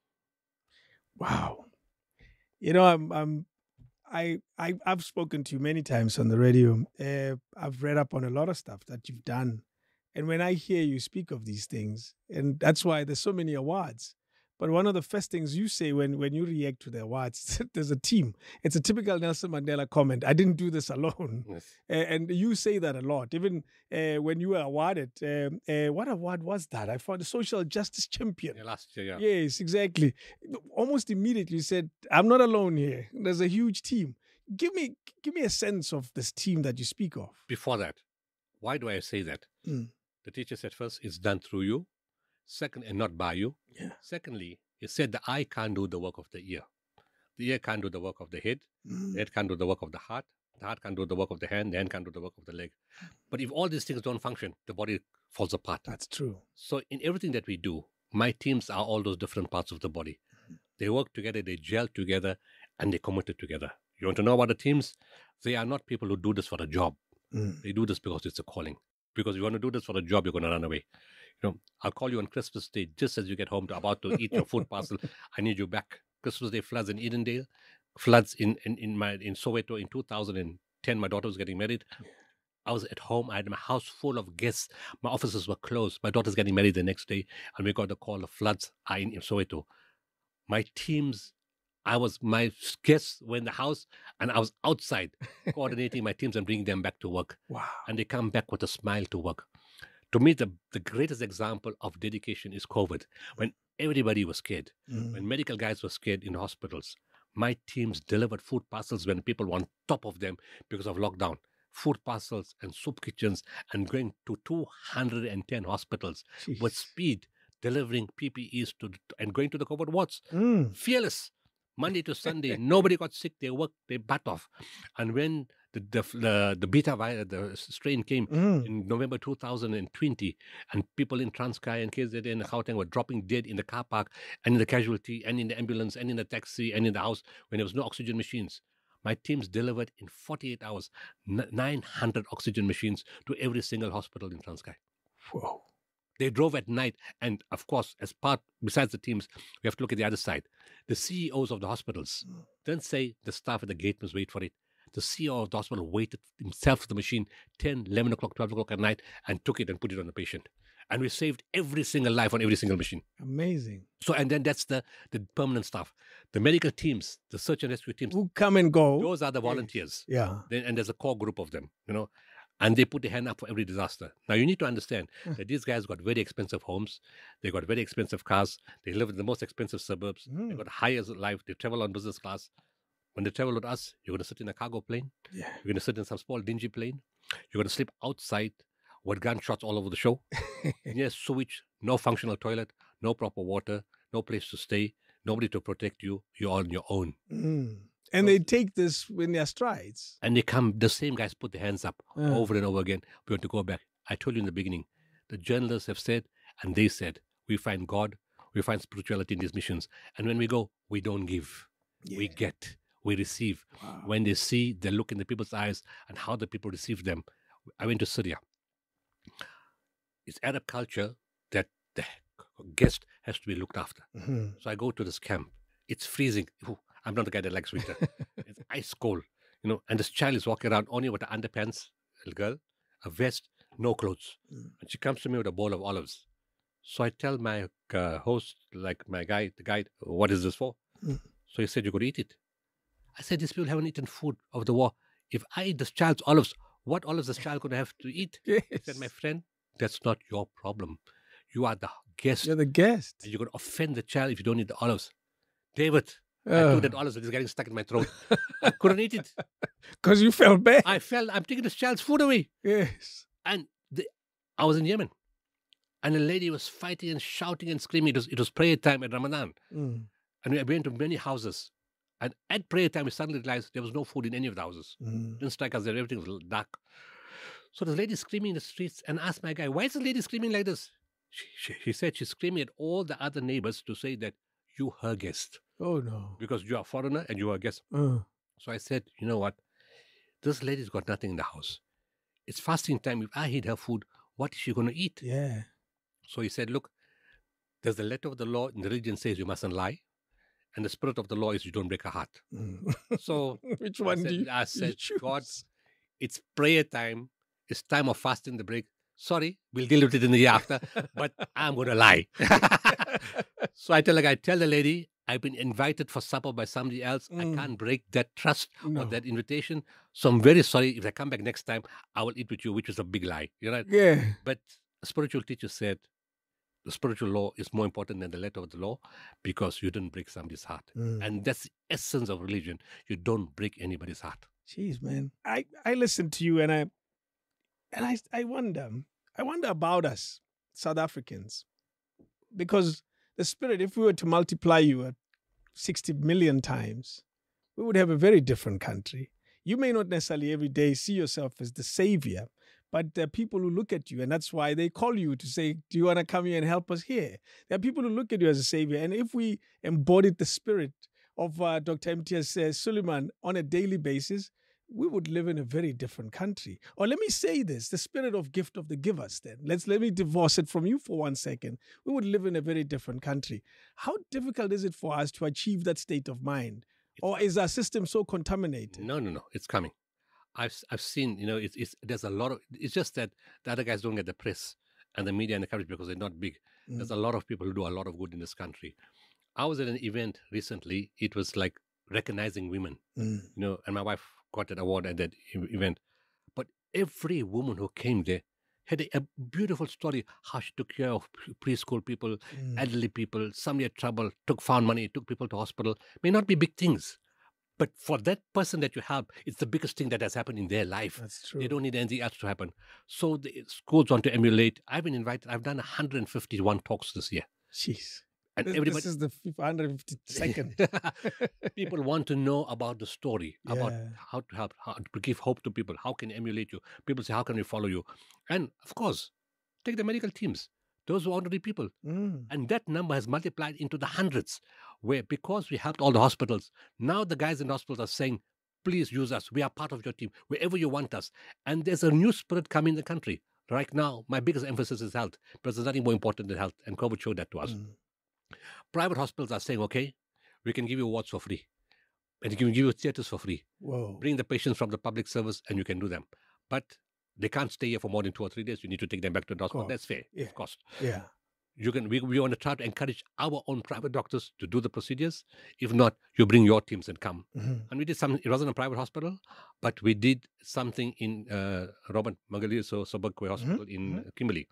Wow. You know, I'm, I'm, I, I, I've spoken to you many times on the radio. Uh, I've read up on a lot of stuff that you've done, and when I hear you speak of these things, and that's why there's so many awards. But one of the first things you say when, when you react to the awards, there's a team. It's a typical Nelson Mandela comment. I didn't do this alone. Yes. Uh, and you say that a lot. Even uh, when you were awarded, um, uh, what award was that? I found the Social Justice Champion. Yeah, last year, yeah. Yes, exactly. Almost immediately you said, I'm not alone here. There's a huge team. Give me give me a sense of this team that you speak of. Before that, why do I say that? Mm. The teacher said first, it's done through you. Second, and not by you. Yeah. Secondly, he said the eye can't do the work of the ear. The ear can't do the work of the head. Mm. The head can't do the work of the heart. The heart can't do the work of the hand. The hand can't do the work of the leg. But if all these things don't function, the body falls apart. That's true. So in everything that we do, my teams are all those different parts of the body. They work together, they gel together, and they committed together. You want to know about the teams? They are not people who do this for a job. Mm. They do this because it's a calling. because you want to do this for a job, you're going to run away. You know, I'll call you on Christmas Day just as you get home to about to eat your food parcel. I need you back. Christmas Day floods in Edendale, floods in in, in my in Soweto in two thousand ten. My daughter was getting married. I was at home. I had my house full of guests. My offices were closed. My daughter's getting married the next day, and we got the call of floods in, in Soweto. My teams, I was, my guests were in the house, and I was outside coordinating my teams and bringing them back to work. Wow. And they come back with a smile to work. To me, the, the greatest example of dedication is COVID, when everybody was scared, Mm. when medical guys were scared in hospitals. My teams delivered food parcels when people were on top of them because of lockdown. Food parcels and soup kitchens, and going to two hundred ten hospitals with Jeez. speed, delivering P P Es to and going to the COVID wards. Mm. Fearless. Monday to Sunday, nobody got sick. They worked their butt off. And when the the the, the beta virus, the strain came Mm. in November two thousand twenty, and people in Transkei and K Z N and Gauteng were dropping dead in the car park and in the casualty and in the ambulance and in the taxi and in the house when there was no oxygen machines. My teams delivered in forty-eight hours nine hundred oxygen machines to every single hospital in Transkei. Whoa. They drove at night. And of course, as part, besides the teams, we have to look at the other side. The C E Os of the hospitals don't say the staff at the gate must wait for it. The C E O of the hospital waited himself for the machine ten, eleven o'clock, twelve o'clock at night and took it and put it on the patient. And we saved every single life on every single machine. Amazing. So, and then that's the, the permanent staff. The medical teams, the search and rescue teams, Who come and go. those are the volunteers. Yeah. Then, and there's a core group of them, you know, and they put their hand up for every disaster. Now, you need to understand that these guys got very expensive homes. They got very expensive cars. They live in the most expensive suburbs. Mm. They got higher life. They travel on business class. When they travel with us, you're going to sit in a cargo plane. Yeah. You're going to sit in some small dingy plane. You're going to sleep outside with gunshots all over the show. Yes, sewage, no functional toilet, no proper water, no place to stay, nobody to protect you. You're on your own. Mm. And they take this in their strides. And they come, the same guys put their hands up Yeah. over and over again. We want to go back. I told you in the beginning, the journalists have said, and they said, we find God, we find spirituality in these missions. And when we go, we don't give. We Yeah. get, we receive. Wow. When they see, they look in the people's eyes and how the people receive them. I went to Syria. It's Arab culture that the guest has to be looked after. Mhm. So I go to this camp. It's freezing. Ooh, I'm not the guy that likes winter. It's ice cold, you know. And this child is walking around only with the underpants, a girl, a vest, no clothes. Mm. And she comes to me with a bowl of olives. So I tell my uh, host, like my guy, the guide, what is this for? Mm. So he said, you're going to eat it. I said, these people haven't eaten food of the war. If I eat this child's olives, what olives this child going to have to eat? Yes. I said, my friend, that's not your problem. You are the guest. You're the guest. And you're going to offend the child if you don't eat the olives. David, I Oh. took that olives and it's getting stuck in my throat. I couldn't eat it. Because you felt bad. I felt I'm taking this child's food away. Yes. And the, I was in Yemen. And a lady was fighting and shouting and screaming. It was, it was prayer time at Ramadan. Mm. And we went to many houses. And at prayer time, we suddenly realized there was no food in any of the houses. Mm. Didn't strike us that everything was dark. So the lady screaming in the streets and asked my guy, why is the lady screaming like this? She, she, she said she's screaming at all the other neighbors to say that you her guest. Oh, no. Because you are a foreigner and you are a guest. Uh. So I said, you know what? This lady's got nothing in the house. It's fasting time. If I eat her food, what is she going to eat? Yeah. So he said, look, there's the letter of the law in the religion says you mustn't lie. And the spirit of the law is you don't break a heart. Mm. So Which I one said, do you, I you said choose? God, it's prayer time. It's time of fasting the break. Sorry, we'll deal with it in the year after, but I'm going to lie. So I tell the guy, tell the lady, I've been invited for supper by somebody else. Mm. I can't break that trust No. or that invitation. So I'm very sorry. If I come back next time, I will eat with you, which is a big lie. You know? Yeah. But a spiritual teacher said, the spiritual law is more important than the letter of the law because you didn't break somebody's heart. Mm. And that's the essence of religion. You don't break anybody's heart. Jeez, man. I, I listen to you and I and I I wonder. I wonder about us, South Africans. Because the spirit, if we were to multiply you at sixty million times, we would have a very different country. You may not necessarily every day see yourself as the savior, but there are people who look at you, and that's why they call you to say, do you want to come here and help us here? There are people who look at you as a savior. And if we embodied the spirit of uh, Doctor Imtiaz uh, Suleiman on a daily basis, we would live in a very different country. Or let me say this, the spirit of gift of the givers then. Let's let me divorce it from you for one second. We would live in a very different country. How difficult is it for us to achieve that state of mind? Or is our system so contaminated? No, no, no. It's coming. I've I've seen, you know, it's, it's there's a lot of, it's just that the other guys don't get the press and the media and the coverage because they're not big. Mm. There's a lot of people who do a lot of good in this country. I was at an event recently. It was like recognizing women, mm. you know, and my wife got an award at that event. But every woman who came there had a, a beautiful story, how she took care of preschool people, mm. elderly people, somebody had trouble, took found money, took people to hospital. May not be big things, but for that person that you help, it's the biggest thing that has happened in their life. That's true. They don't need anything else to happen. So the schools want to emulate. I've been invited. I've done one hundred fifty-one talks this year. Jeez. And this, everybody, this is the one hundred fifty-second. People want to know about the story, yeah. about how to help, how to give hope to people. How can emulate you? People say, how can we follow you? And of course, take the medical teams. Those are ordinary people. Mm. And that number has multiplied into the hundreds, where because we helped all the hospitals, now the guys in the hospitals are saying, please use us. We are part of your team, wherever you want us. And there's a new spirit coming in the country. Right now, my biggest emphasis is health, because there's nothing more important than health. And COVID showed that to us. Mm. Private hospitals are saying, okay, we can give you wards for free. And we can give you theaters for free. Whoa. Bring the patients from the public service and you can do them. But they can't stay here for more than two or three days. You need to take them back to the hospital. That's fair, yeah. of course. Yeah. You can. We, we want to try to encourage our own private doctors to do the procedures. If not, you bring your teams and come. Mm-hmm. And we did something. It wasn't a private hospital, but we did something in uh, Robert Magaliso Sobukwe Hospital mm-hmm. in mm-hmm. Kimberley.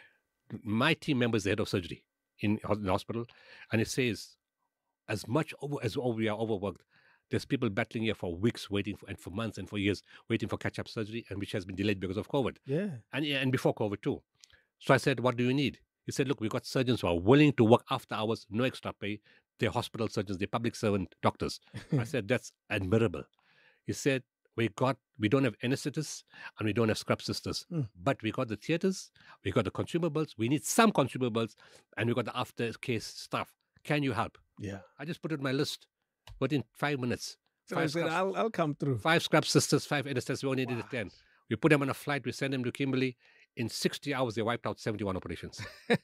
My team member is the head of surgery in the hospital, and it says, as much over, as we are overworked, there's people battling here for weeks, waiting for, and for months and for years, waiting for catch-up surgery, and which has been delayed because of COVID. Yeah. And, and before COVID too. So I said, what do you need? He said, look, we've got surgeons who are willing to work after hours, no extra pay. They're hospital surgeons, they're public servant doctors. I said, that's admirable. He said, we got, we don't have anesthetists and we don't have scrub sisters, mm. but we got the theaters, we got the consumables, we need some consumables, and we got the after-care stuff. Can you help? Yeah. I just put it on my list, within five minutes. So five I said, scrubs, I'll, I'll come through. Five scrub sisters, five anesthetists, we only wow. did it ten. We put them on a flight, we send them to Kimberley. In sixty hours, they wiped out seventy-one operations.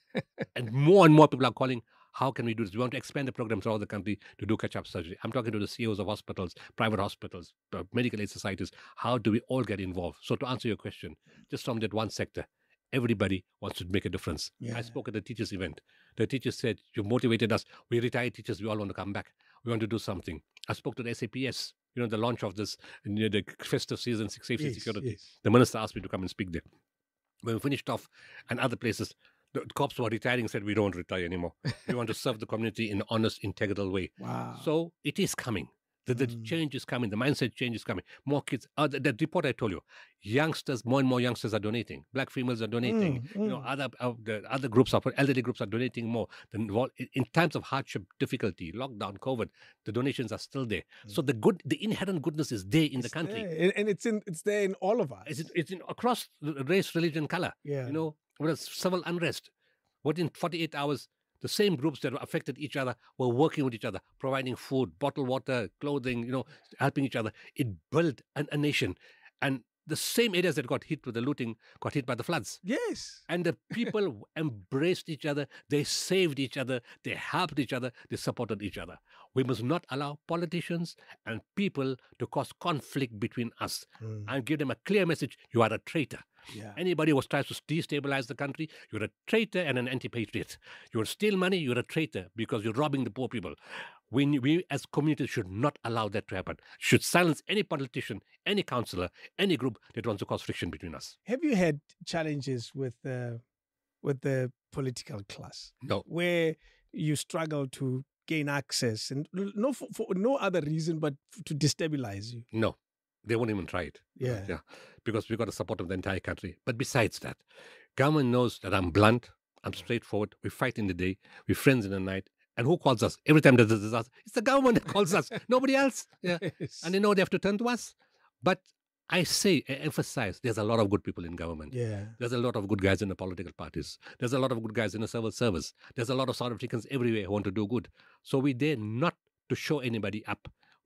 And more and more people are calling, how can we do this? We want to expand the program throughout the country to do catch-up surgery. I'm talking to the C E Os of hospitals, private hospitals, uh, medical aid societies. How do we all get involved? So to answer your question, just from that one sector, everybody wants to make a difference. Yeah. I spoke at the teachers' event. The teachers said, you motivated us. We retired teachers, we all want to come back. We want to do something. I spoke to the S A P S, you know, the launch of this, you know, the festive season, safety yes, security. Yes. The minister asked me to come and speak there. When we finished off, and other places, the cops who are retiring said, we don't retire anymore. We want to serve the community in an honest, integral way. Wow. So it is coming. The, the mm. change is coming. The mindset change is coming. More kids. Uh, the, that report I told you, youngsters, more and more youngsters are donating. Black females are donating. Mm, mm. You know, other uh, the other groups, are, elderly groups are donating more. The, in times of hardship, difficulty, lockdown, COVID, the donations are still there. Mm. So the good, the inherent goodness is there in it's the country, there. And it's in it's there in all of us. It's in, it's in across race, religion, color. Yeah. You know, with civil unrest. Within forty-eight hours. The same groups that affected each other were working with each other, providing food, bottled water, clothing, you know, helping each other. It built an, a nation. And the same areas that got hit with the looting got hit by the floods. Yes. And the people embraced each other. They saved each other. They helped each other. They supported each other. We must not allow politicians and people to cause conflict between us mm. and give them a clear message. You are a traitor. Yeah. Anybody who tries to destabilize the country, you're a traitor and an anti-patriot. You steal money, you're a traitor because you're robbing the poor people. We, we as communities should not allow that to happen. Should silence any politician, any councillor, any group that wants to cause friction between us. Have you had challenges with uh, with the political class? No. Where you struggle to gain access, and no for, for no other reason but to destabilize you? No. They won't even try it. Yeah. Yeah. Because we've got the support of the entire country. But besides that, government knows that I'm blunt, I'm straightforward, we fight in the day, we're friends in the night. And who calls us? Every time there's a disaster, it's the government that calls us. Nobody else. Yeah. Yes. And they know they have to turn to us. But I say, I emphasize, there's a lot of good people in government. Yeah. There's a lot of good guys in the political parties. There's a lot of good guys in the civil service. There's a lot of South Africans everywhere who want to do good. So we dare not to show anybody up.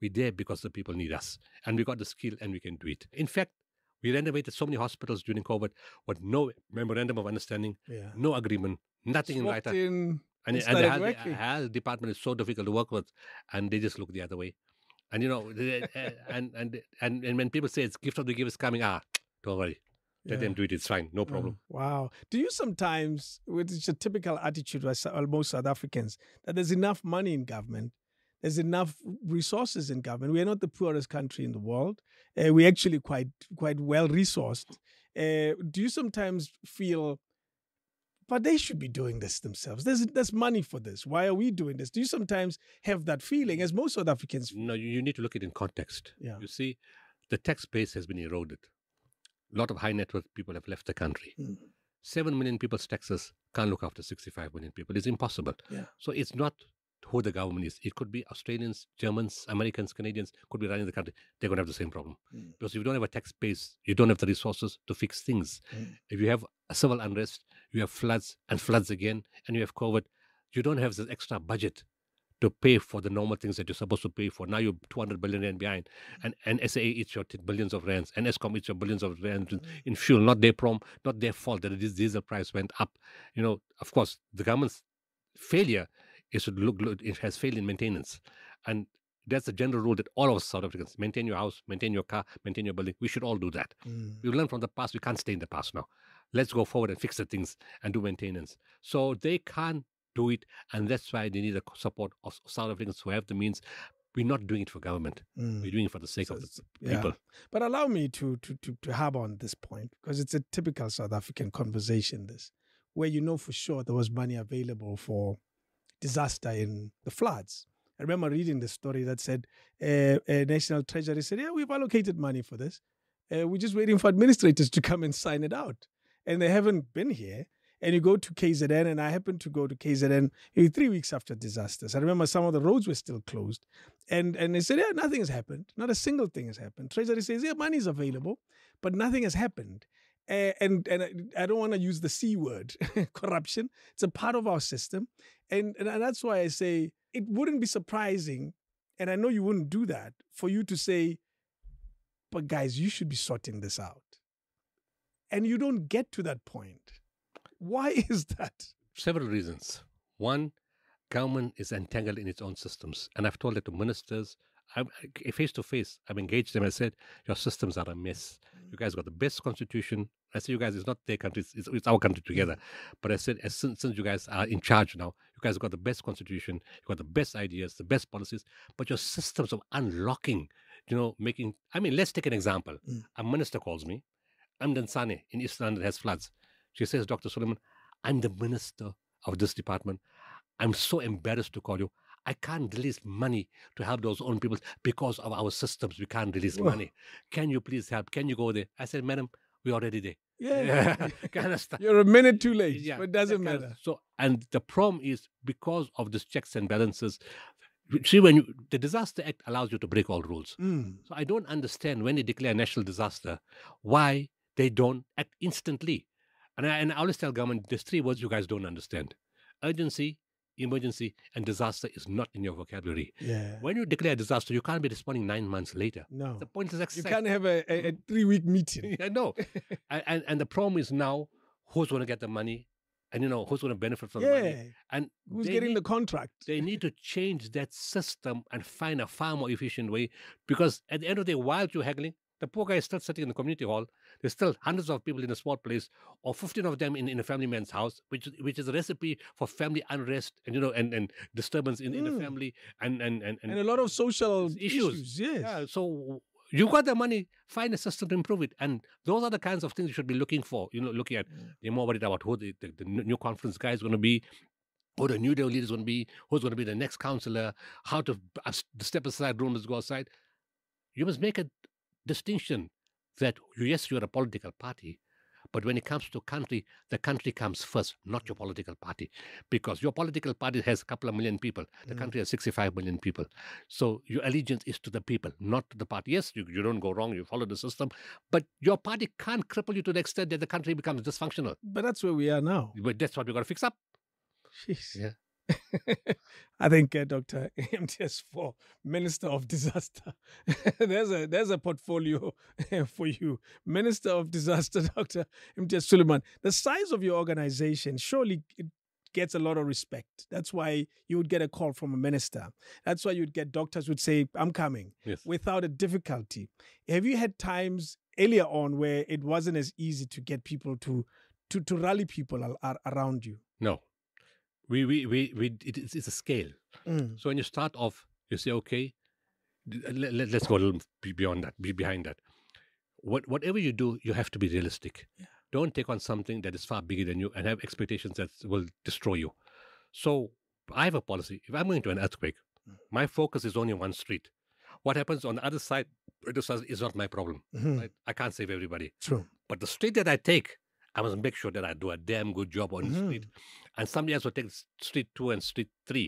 We're there because the people need us. And we got the skill and we can do it. In fact, we renovated so many hospitals during COVID with no memorandum of understanding, Yeah. no agreement, nothing in Walked writing. in And, and and the started health, working. health department is so difficult to work with, and they just look the other way. And you know, they- and, and and and when people say it's gift of the giver is coming, ah, don't worry, let Yeah. them do it. It's fine, no Uh, problem. wow. Do you sometimes, which is a typical attitude of Sou- most South Africans, that there's enough money in government, there's enough resources in government. We are not the poorest country in the world. Uh, we're actually quite quite well resourced. Uh, do you sometimes feel, but they should be doing this themselves? There's there's money for this. Why are we doing this? Do you sometimes have that feeling, as most South Africans feel? No, you, you need to look at it in context. Yeah. You see, the tax base has been eroded. A lot of high net worth people have left the country. Mm. Seven million people's taxes can't look after sixty-five million people. It's impossible. Yeah. So it's not who the government is. It could be Australians, Germans, Americans, Canadians, could be running the country. They're going to have the same problem. Mm. Because if you don't have a tax base, you don't have the resources to fix things. Mm. If you have a civil unrest, you have floods and floods again, and you have COVID, you don't have this extra budget to pay for the normal things that you're supposed to pay for. Now you're two hundred billion rand behind. And, and S A A eats your t- billions of rands, and ESCOM eats your billions of rands in, in fuel. Not their prom, not their fault that this diesel price went up. You know, of course, the government's failure is to look, look it has failed in maintenance. And that's the general rule that all of us South Africans maintain your house, maintain your car, maintain your building. We should all do that. Mm. We learn from the past. We can't stay in the past now. Let's go forward and fix the things and do maintenance. So they can't do it, and that's why they need the support of South Africans who have the means. We're not doing it for government. Mm. We're doing it for the sake So of the it's- yeah. people. But allow me to, to, to, to harp on this point, because it's a typical South African conversation, this, where you know for sure there was money available for disaster in the floods. I remember reading the story that said uh, uh, National Treasury said, yeah, we've allocated money for this. Uh, we're just waiting for administrators to come and sign it out. And they haven't been here. And you go to K Z N, and I happened to go to K Z N maybe three weeks after disasters. I remember some of the roads were still closed. And, and they said, yeah, nothing has happened. Not a single thing has happened. Treasury says, yeah, money is available, but nothing has happened. Uh, and and I- I don't want to use the C word, corruption. It's a part of our system. And, and that's why I say it wouldn't be surprising, and I know you wouldn't do that, for you to say, but guys, you should be sorting this out. And you don't get to that point. Why is that? Several reasons. One, government is entangled in its own systems. And I've told that to ministers. I'm face to face. I've engaged them. I said, your systems are a mess. You guys got the best constitution. I say, you guys, it's not their country, it's, it's our country together. But I said, as since, since you guys are in charge now, you guys got the best constitution, you got the best ideas, the best policies, but your systems of unlocking, you know, making, I mean, let's take an example. Mm. A minister calls me. I'm Dansane in East London, has floods. She says, Doctor Suleiman, I'm the minister of this department. I'm so embarrassed to call you. I can't release money to help those own people because of our systems. We can't release Whoa. money. Can you please help? Can you go there? I said, Madam, we're already there. Yeah. Kind of stuff. You're a minute too late, Yeah, but it doesn't that kind of- matter. So, and the problem is because of this checks and balances. See, when you, the Disaster Act allows you to break all rules. Mm. So I don't understand when they declare a national disaster, why they don't act instantly. And I, and I always tell government, there's three words you guys don't understand. Urgency, emergency, and disaster is not in your vocabulary. Yeah. When you declare a disaster, you can't be responding nine months later. No. It's a pointless You exercise. can't have a, a, a three-week meeting. I know. and, and, and the problem is now, who's going to get the money? And, you know, who's going to benefit from the money? Yeah. And Who's they getting need- the contract? They need to change that system and find a far more efficient way, because at the end of the day, while you're haggling, the poor guy is still sitting in the community hall. There's still hundreds of people in a small place, or fifteen of them in, in a family man's house, which is which is a recipe for family unrest and you know and, and disturbance in, in the Mm. family and and and, And a lot of social issues. issues. Yes. yeah. So you got the money, find a system to improve it, and those are the kinds of things you should be looking for. You know, looking at. They're more worried about who the, the, the new conference guy is going to be, who the new day leader is going to be, who's going to be the next councillor, how to uh, step aside, rumors go aside. You must make a distinction that, yes, you're a political party, but when it comes to country, the country comes first, not your political party. Because your political party has a couple of million people. The Mm. country has sixty-five million people. So your allegiance is to the people, not to the party. Yes, you, you don't go wrong, you follow the system, but your party can't cripple you to the extent that the country becomes dysfunctional. But that's where we are now. But that's what we've got to fix up. Jeez. Yeah. I think uh, Doctor M T S for Minister of Disaster. there's a there's a portfolio for you, Minister of Disaster, Doctor M T S Suleiman. The size of your organization surely it gets a lot of respect. That's why you would get a call from a minister. That's why you'd get doctors would say, "I'm coming," Yes. without a difficulty. Have you had times earlier on where it wasn't as easy to get people to to to rally people al- ar- around you? No. We, we, we, we it, it's, it's a scale. Mm. So when you start off, you say, okay, d- let, let, us go a little be- beyond that, be behind that. What, whatever you do, you have to be realistic. Yeah. Don't take on something that is far bigger than you and have expectations that will destroy you. So I have a policy. If I'm going to an earthquake, Mm. my focus is only on one street. What happens on the other side is not my problem. Mhm. Right? I can't save everybody. True. But the street that I take, I must make sure that I do a damn good job on the Mhm. street. And somebody else will take s- street two and street three.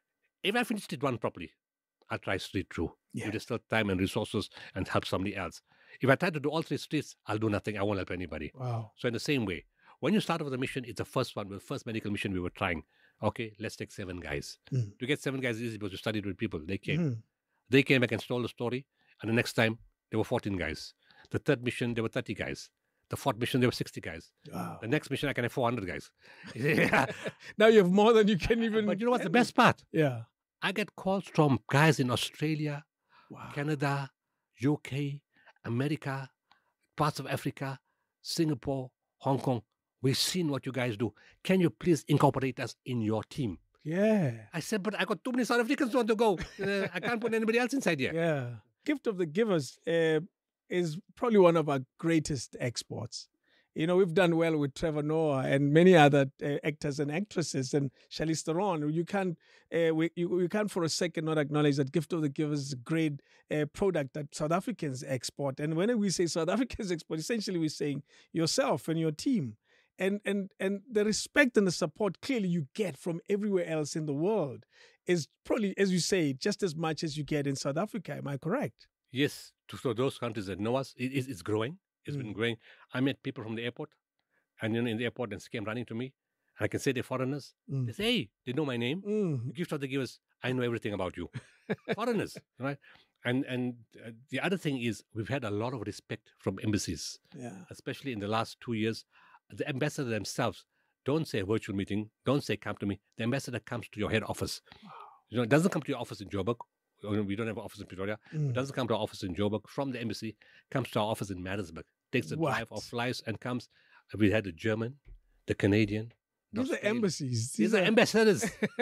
If I finish street one properly, I'll try street two. Yeah. It is still time and resources and help somebody else. If I try to do all three streets, I'll do nothing. I won't help anybody. Wow. So in the same way, when you start off with a mission, it's the first one, the first medical mission we were trying. Okay, let's take seven guys. Mm. To get seven guys is easy because you studied with people. They came. Mhm. They came back and stole the story. And the next time, there were fourteen guys. The third mission, there were thirty guys. The fourth mission, there were sixty guys. Wow. The next mission, I can have four hundred guys. Yeah. Now you have more than you can even. But you know what's the best part? Yeah. I get calls from guys in Australia, Wow. Canada, U K, America, parts of Africa, Singapore, Hong Kong. We've seen what you guys do. Can you please incorporate us in your team? Yeah. I said, but I got too many South Africans who want to go. Uh, I can't put anybody else inside here. Yeah. Gift of the Givers uh, is probably one of our greatest exports. You know, we've done well with Trevor Noah and many other uh, actors and actresses, and Charlize Theron. You can't, uh, we, you, we can't for a second not acknowledge that Gift of the Givers is a great uh, product that South Africans export. And when we say South Africans export, essentially we're saying yourself and your team. And and and the respect and the support clearly you get from everywhere else in the world is probably, as you say, just as much as you get in South Africa. Am I correct? Yes, to, so those countries that know us, it, it's, it's growing. It's Mm. been growing. I met people from the airport, and you know, in the airport, and came running to me. And I can say they're foreigners. Mm. They say, hey, they know my name. Mm. Gift of the Givers, I know everything about you. Foreigners, right? And and uh, the other thing is we've had a lot of respect from embassies, Yeah. especially in the last two years. The ambassador themselves don't say a virtual meeting, don't say come to me. The ambassador comes to your head office. You know, it doesn't come to your office in Joburg. You know, we don't have an office in Pretoria. Mm. It doesn't come to our office in Joburg. From the embassy, comes to our office in Maritzburg. Takes the drive or What? flies and comes. We had the German, the Canadian. the These are Australian. embassies. These are ambassadors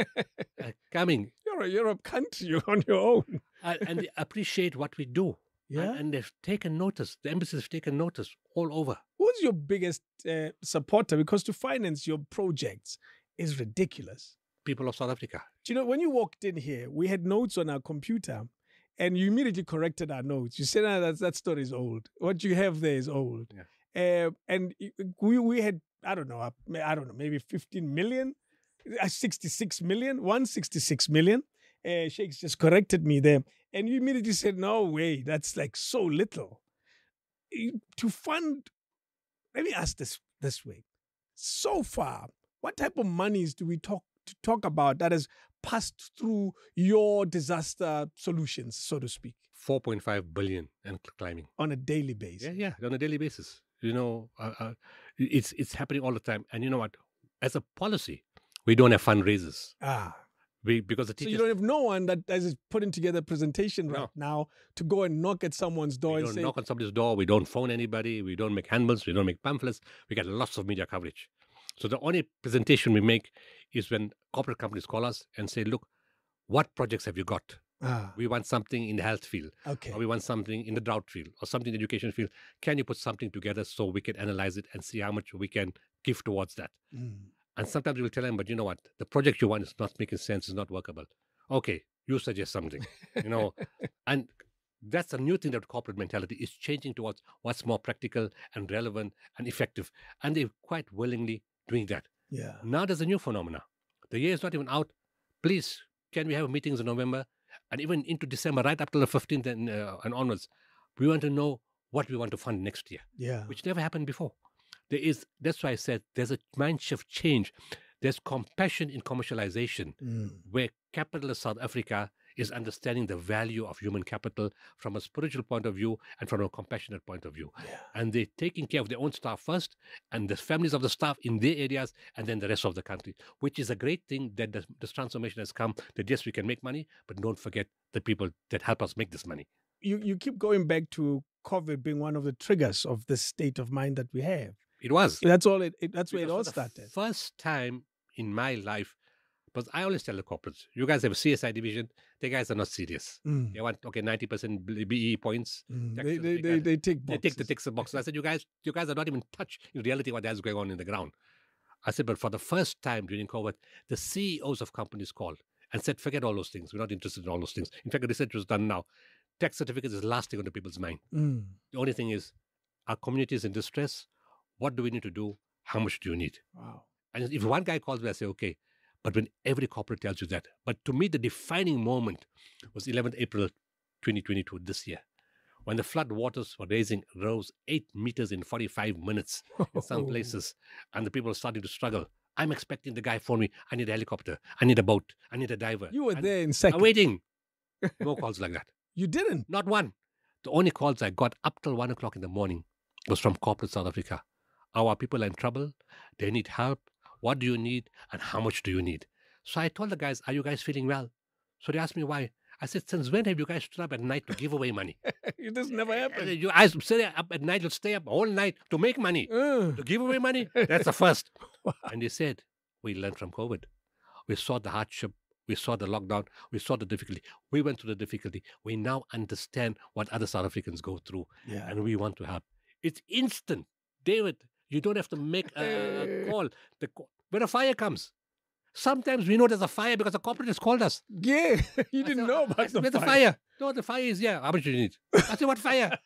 uh, coming. You're a Europe country on your own. uh, and they appreciate what we do. Yeah. And, and they've taken notice. The embassies have taken notice all over. Who's your biggest uh, supporter? Because to finance your projects is ridiculous. People of South Africa. Do you know, when you walked in here, we had notes on our computer and you immediately corrected our notes. You said, ah, that, that story is old. What you have there is old. Yeah. Uh, and we, we had, I don't know, I don't know, maybe fifteen million, uh, sixty-six million, one hundred sixty-six million. Uh, Sheikh's just corrected me there. And you immediately said, no way, that's like so little. You- To fund, let me ask this this way. So far, what type of monies do we talk to talk about that has passed through your disaster solutions, so to speak, four point five billion and climbing. on a daily basis? Yeah, yeah, on a daily basis. You know, uh, uh, it's it's happening all the time. And you know what? As a policy, we don't have fundraisers. Ah, We because the so teachers you don't have no one that is putting together a presentation right No. now to go and knock at someone's door we and don't say, knock on somebody's door. We don't phone anybody. We don't make handbills. We don't make pamphlets. We get lots of media coverage. So the only presentation we make is when corporate companies call us and say, "Look, what projects have you got? ah, We want something in the health field, okay, or we want something in the drought field, or something in the education field. Can you put something together so we can analyze it and see how much we can give towards that?" Mm. And sometimes we'll tell them, "But you know what? The project you want is not making sense. It's not workable." Okay, you suggest something, you know, and that's a new thing that corporate mentality is changing towards what's more practical and relevant and effective, and they're quite willingly doing that. Yeah. Now there's a new phenomena. The year is not even out. Please, can we have meetings in November and even into December, right up to the fifteenth and, uh, and onwards? We want to know what we want to fund next year, Yeah. which never happened before. There is. That's why I said there's a mind shift change. There's compassion in commercialization, Mm. where capitalist South Africa is understanding the value of human capital from a spiritual point of view and from a compassionate point of view. Yeah. And they're taking care of their own staff first, and the families of the staff in their areas, and then the rest of the country, which is a great thing that this, this transformation has come, that yes, we can make money, but don't forget the people that help us make this money. You you keep going back to COVID being one of the triggers of this state of mind that we have. It was. That's all. It, it that's where it Because all for the started. First time in my life, because I always tell the corporates, you guys have a C S I division, the guys are not serious. Mm. They want, okay, ninety percent B E points. Mm. They, taxes, they, they they, got- they take They boxes. take the ticks and boxes. I said, you guys, you guys are not even touch in reality what that's going on in the ground. I said, but for the first time during COVID, the C E Os of companies called and said, forget all those things. We're not interested in all those things. In fact, the research was done now. Tax certificates is the last thing on the people's mind. Mm. The only thing is, our community is in distress. What do we need to do? How much do you need? Wow. And if one guy calls me, I say, okay. But when every corporate tells you that. But to me, the defining moment was eleventh April twenty twenty-two, this year, when the flood waters were raising, rose eight meters in forty-five minutes in some places, and the people were starting to struggle. I'm expecting the guy phone me, I need a helicopter, I need a boat, I need a diver. You were And there in I'm second. waiting. No calls like that. You didn't. Not one. The only calls I got up till one o'clock in the morning was from corporate South Africa. Our people are in trouble. They need help. What do you need? And how much do you need? So I told the guys, are you guys feeling well? So they asked me why. I said, since when have you guys stood up at night to give away money? This never I happened. said, you guys stay up at night, you'll stay up all night to make money. Uh. To give away money? That's the first. Wow. And they said, we learned from COVID. We saw the hardship. We saw the lockdown. We saw the difficulty. We went through the difficulty. We now understand what other South Africans go through, Yeah. and we want to help. It's instant. David, you don't have to make a, a call. The, co- when a fire comes, sometimes we know there's a fire because the corporate has called us. Yeah. You I didn't said, know "I about said, the Where's the fire. fire? No, the fire is here. How much do you need? I said, what fire?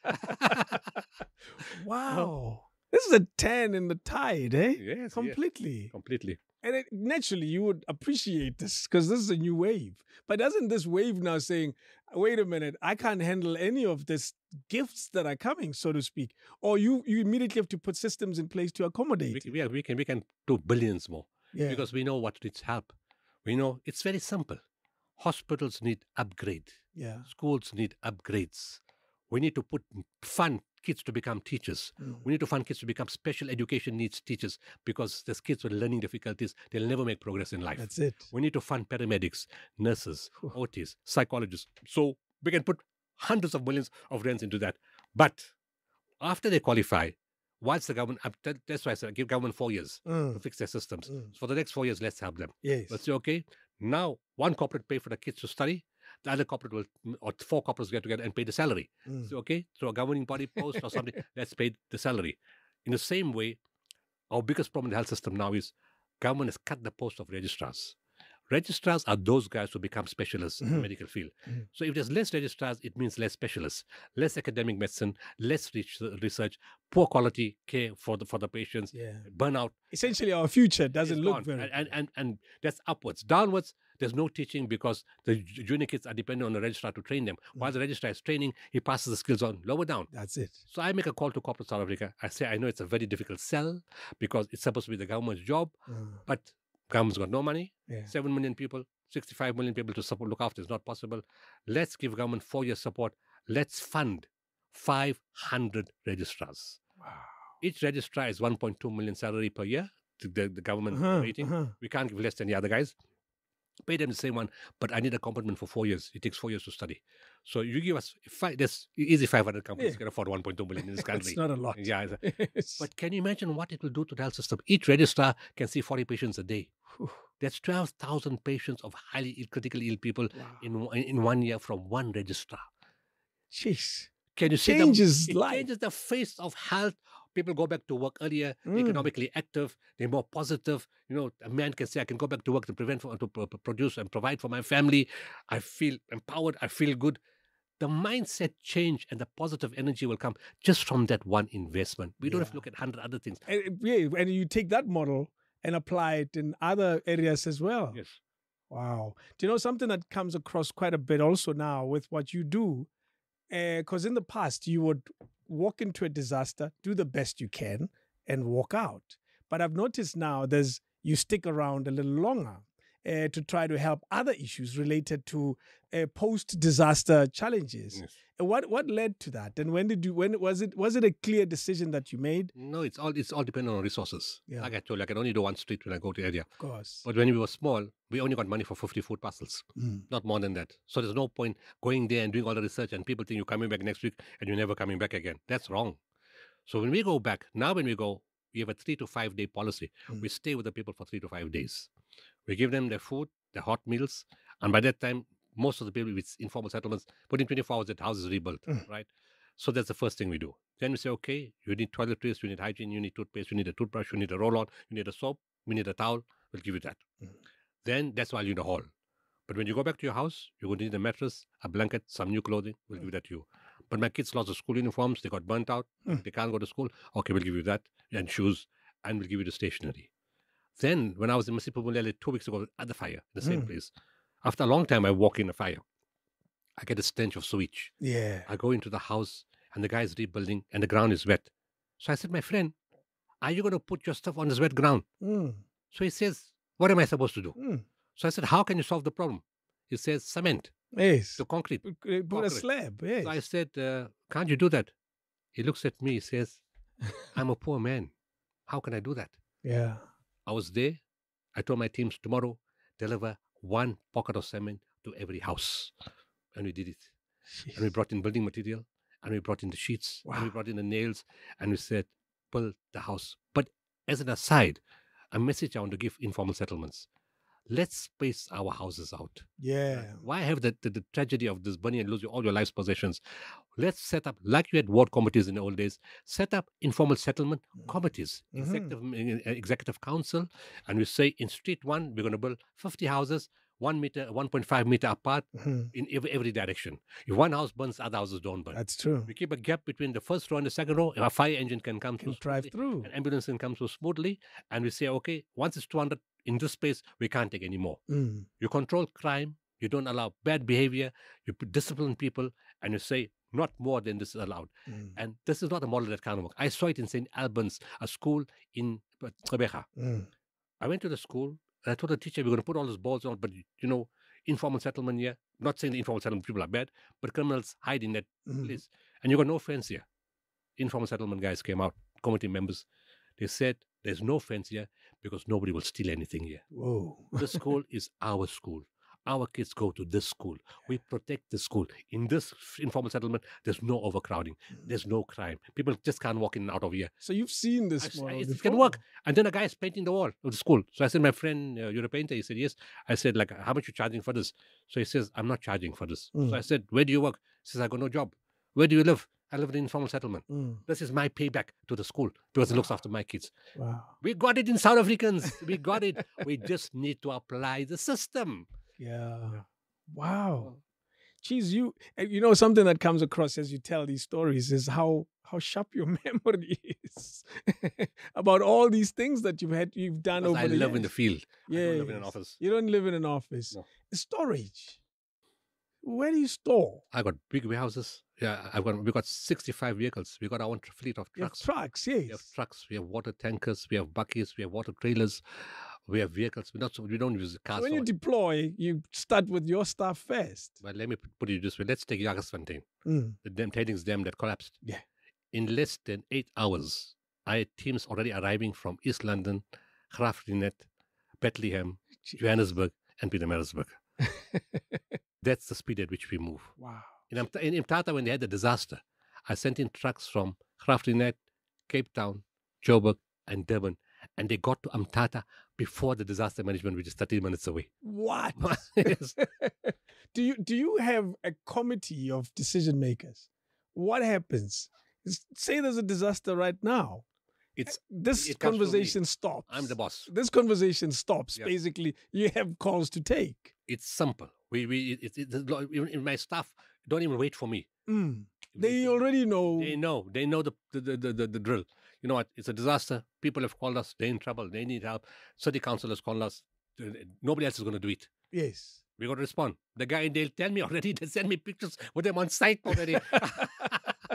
Wow. This is a ten in the tide, eh? Yes, Completely. completely. And it, naturally, you would appreciate this because this is a new wave. But doesn't this wave now saying, wait a minute, I can't handle any of this gifts that are coming, so to speak? Or you, you immediately have to put systems in place to accommodate. We, we, we, can, we can do billions more. Yeah. Because we know what needs help. We know it's very simple. Hospitals need upgrade. yeah. Schools need upgrades. We need to put fund kids to become teachers. Mm. We need to fund kids to become special education needs teachers because there's kids with learning difficulties. They'll never make progress in life. That's it. We need to fund paramedics, nurses, Whew. O Ts, psychologists. So we can put hundreds of millions of rands into that. But after they qualify, once the government, that- that's why I said give government four years to Mm. fix their systems. Mm. For the next four years, let's help them. Yes. Let's say, okay, now one corporate pay for the kids to study, the other corporate will, or four corporates get together and pay the salary. Mm. So, okay, through a governing body post or something, let's pay the salary. In the same way, our biggest problem in the health system now is government has cut the post of registrars. Registrars are those guys who become specialists in the Mhm. medical field. Mhm. So if there's less registrars, it means less specialists, less academic medicine, less reach- research, poor quality care for the for the patients, Yeah. burnout. Essentially, our future doesn't is look gone. very and, and and and that's upwards. Downwards, there's no teaching because the ju- junior kids are dependent on the registrar to train them. While the registrar is training, he passes the skills on lower down. That's it. So I make a call to corporate South Africa. I say I know it's a very difficult sell because it's supposed to be the government's job, Mm. but government's got no money. Yeah. Seven million people, sixty-five million people to support, look after is not possible. Let's give government four years support. Let's fund five hundred registrars. Wow. Each registrar is one point two million salary per year. To the, the government Uh-huh, rating. uh-huh. We can't give less than the other guys. Pay them the same one, but I need a commitment for four years. It takes four years to study. So you give us five. There's easy five hundred companies Yeah. can afford one point two million in this country. It's not a lot. Yeah, it's a- Yes. but can you imagine what it will do to the health system? Each registrar can see forty patients a day. Whew. That's twelve thousand patients of highly ill, critically ill people Wow. in one- in one year from one registrar. Jeez. Can you see Changes the, life. It changes the face of health. People go back to work earlier, Mm. economically active, they're more positive. You know, a man can say, I can go back to work to prevent, for, to pro- produce and provide for my family. I feel empowered. I feel good. The mindset change and the positive energy will come just from that one investment. We don't have to Yeah. look at a hundred other things. And, yeah, and you take that model and apply it in other areas as well. Yes. Wow. Do you know something that comes across quite a bit also now with what you do? Because in the past, you would walk into a disaster, do the best you can, and walk out. But I've noticed now there's you stick around a little longer uh, to try to help other issues related to uh, post-disaster challenges. Yes. And What what led to that? And when did you? When was it? Was it a clear decision that you made? No, it's all it's all dependent on resources. Yeah. Like I told you, I can only do one street when I go to area. Of course. But when we were small, we only got money for fifty food parcels, Mm. not more than that. So there's no point going there and doing all the research and people think you're coming back next week and you're never coming back again. That's wrong. So when we go back, now when we go, we have a three to five day policy. Mm. We stay with the people for three to five days. We give them their food, their hot meals. And by that time, most of the people with informal settlements, within twenty-four hours, that house is rebuilt, Mm. right? So that's the first thing we do. Then we say, okay, you need toiletries, you need hygiene, you need toothpaste, you need a toothbrush, you need a roll-on, you need a soap, we need a towel, we'll give you that. Mm. Then that's why you need a hall. But when you go back to your house, you're going to need a mattress, a blanket, some new clothing, we'll give you that to you. But my kids lost their school uniforms, they got burnt out, Mm. they can't go to school, okay, we'll give you that, and shoes, and we'll give you the stationery. Then, when I was in Masipumulele two weeks ago at the fire, the same Mm. place, after a long time, I walk in a fire. I get a stench of sewage. Yeah. I go into the house, and the guy is rebuilding, and the ground is wet. So I said, my friend, are you going to put your stuff on this wet ground? Mm. So he says, what am I supposed to do? Mm. So I said, how can you solve the problem? He says, cement, Yes. the concrete. Put put a concrete. slab. Yes. So I said, uh, can't you do that? He looks at me, he says, I'm a poor man. How can I do that? Yeah. I was there. I told my teams tomorrow, deliver one pocket of cement to every house. And we did it. And we Jeez. brought in building material, and we brought in the sheets, and we Wow. brought in the nails, and we said, build the house. But as an aside, a message I want to give informal settlements. Let's space our houses out. Yeah. Why have the, the, the tragedy of this burning and losing all your life's possessions? Let's set up, like you had ward committees in the old days, set up informal settlement committees, Mhm. executive, uh, executive council, and we say in street one, we're going to build fifty houses, one meter, one point five meter apart Mhm. in every, every direction. If one house burns, other houses don't burn. That's true. We keep a gap between the first row and the second row. A fire engine can come Can through drive smoothly, through. an ambulance can come through smoothly, and we say, okay, once it's two hundred in this space, we can't take any more. Mm. You control crime, you don't allow bad behavior, you put discipline people, and you say not more than this is allowed. Mm. And this is not a model that can work. I saw it in Saint Albans, a school in Gqeberha. Mm. I went to the school and I told the teacher, we're going to put all those balls on, but you know, informal settlement here. Not saying the informal settlement people are bad, but criminals hide in that Mhm. place. And you got no fence here. Informal settlement guys came out, committee members. They said there's no fence here because nobody will steal anything here. Whoa. This school is our school. Our kids go to this school. We protect the school. In this informal settlement, there's no overcrowding. There's no crime. People just can't walk in and out of here. So you've seen I this s- model it before. can work. And then a guy is painting the wall of the school. So I said, my friend, uh, you're a painter? He said, yes. I said, like, how much you charging for this? So he says, I'm not charging for this. Mm. So I said, where do you work? He says, I got no job. Where do you live? I live in an informal settlement. Mm. This is my payback to the school because it looks after my kids. Wow. We got it in South Africans. We got it. We just need to apply the system. Yeah. Wow. Geez, you and you know something that comes across as you tell these stories is how how sharp your memory is about all these things that you've had you've done Because over I the live years. in the field. I don't live in an Yes. office. You don't live in an office. No. Storage. Where do you store? I got big warehouses. Yeah, I've got we got sixty-five vehicles. We got our own tr- fleet of You have trucks. trucks, We have yes. trucks. We have water tankers. We have buckets. We have water trailers. We have vehicles. We not so we don't use cars. So when so you much. deploy, you start with your stuff first. But let me p- put it this way. Let's take Jagersfontein, Mm. the dam Tadings Dam that collapsed. Yeah. In less than eight hours, I had teams already arriving from East London, Graafrenet, Bethlehem, Johannesburg, and Pietermaritzburg. That's the speed at which we move. Wow. In, Amt- in Mthatha, when they had the disaster, I sent in trucks from Graafrenet, Cape Town, Joburg, and Durban, and they got to Mthatha before the disaster management, which is thirty minutes away. What? Yes. do you do you have a committee of decision makers? What happens? S- Say there's a disaster right now. It's This it comes from me. conversation stops. I'm the boss. This conversation stops. Yes. Basically, you have calls to take. It's simple. We we it, it, it, even in my staff don't even wait for me. Mm. We- They already know. They know. They know the the, the, the, the the drill. You know what? It's a disaster. People have called us. They're in trouble. They need help. City councillors call us. Nobody else is going to do it. Yes. We got to respond. The guy, they'll tell me already. They send me pictures with them on site already.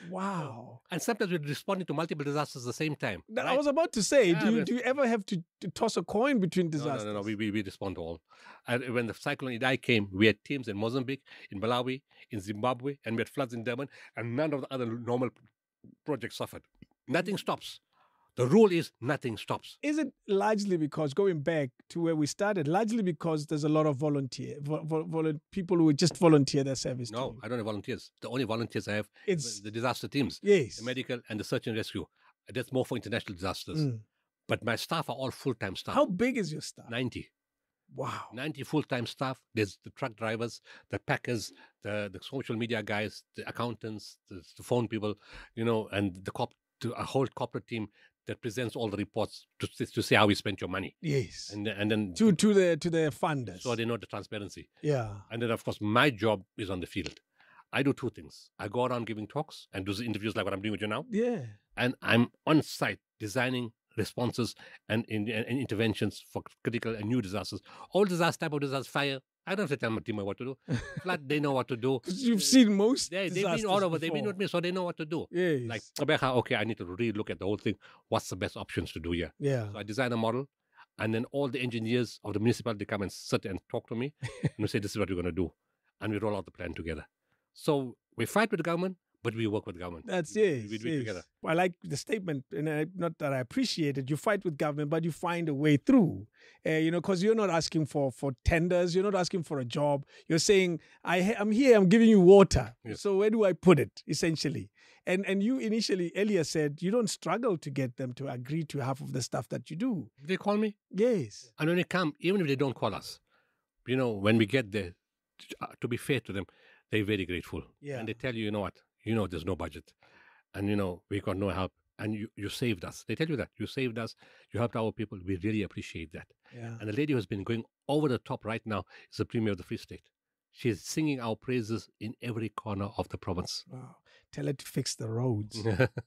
Wow. And sometimes we're responding to multiple disasters at the same time. That I right? was about to say, Yeah, do you, but- do you ever have to, to toss a coin between No, disasters? no, no, no. We, we, we respond to all. And when the cyclone Idai came, we had teams in Mozambique, in Malawi, in Zimbabwe, and we had floods in Durban, and none of the other normal projects suffered. Nothing stops. The rule is nothing stops. Is it largely because, going back to where we started, largely because there's a lot of volunteer, vo- vo- volu- people who just volunteer their service to No, you? I don't have volunteers. The only volunteers I have It's- the disaster teams, Yes. the medical and the search and rescue. That's more for international disasters. Mm. But my staff are all full-time staff. How big is your staff? ninety. Wow. ninety full-time staff. There's the truck drivers, the packers, the, the social media guys, the accountants, the, the phone people, you know, and the cop, to a whole corporate team that presents all the reports to, to say how we spent your money. Yes. And, then- and then to to the to the funders. so they know the transparency. Yeah. And then, of course, my job is on the field. I do two things. I go around giving talks and do the interviews like what I'm doing with you now. Yeah. And I'm on site designing responses and, in, and interventions for critical and new disasters. All disaster type of disasters, fire. I don't have to tell my team what to do. Flood, they know what to do. Because you've seen most. They, they've been disasters all over. They've been before. with me, so they know what to do. Yes. Like, Rebecca, okay, I need to really look at the whole thing. What's the best options to do here? Yeah. So I design a model, and then all the engineers of the municipality come and sit and talk to me, and we say, this is what we're going to do. And we roll out the plan together. So we fight with the government, but we work with the government. That's We- yes. We do it yes. together. I like the statement, and I, not that I appreciate it. You fight with government, but you find a way through. Uh, you know, because you're not asking for for tenders. You're not asking for a job. You're saying, I ha- I'm here. I'm giving you water. Yes. So where do I put it? Essentially, and and you initially earlier said you don't struggle to get them to agree to half of the stuff that you do. They call me, Yes. and when they come, even if they don't call us, you know, when we get there, uh, to be fair to them, they're very grateful. Yeah. And they tell you, you know what, you know, there's no budget. And, you know, we got no help. And you, you saved us. They tell you that. You saved us. You helped our people. We really appreciate that. Yeah. And the lady who's been going over the top right now is the Premier of the Free State. She's singing our praises in every corner of the province. Wow. Tell her to fix the roads.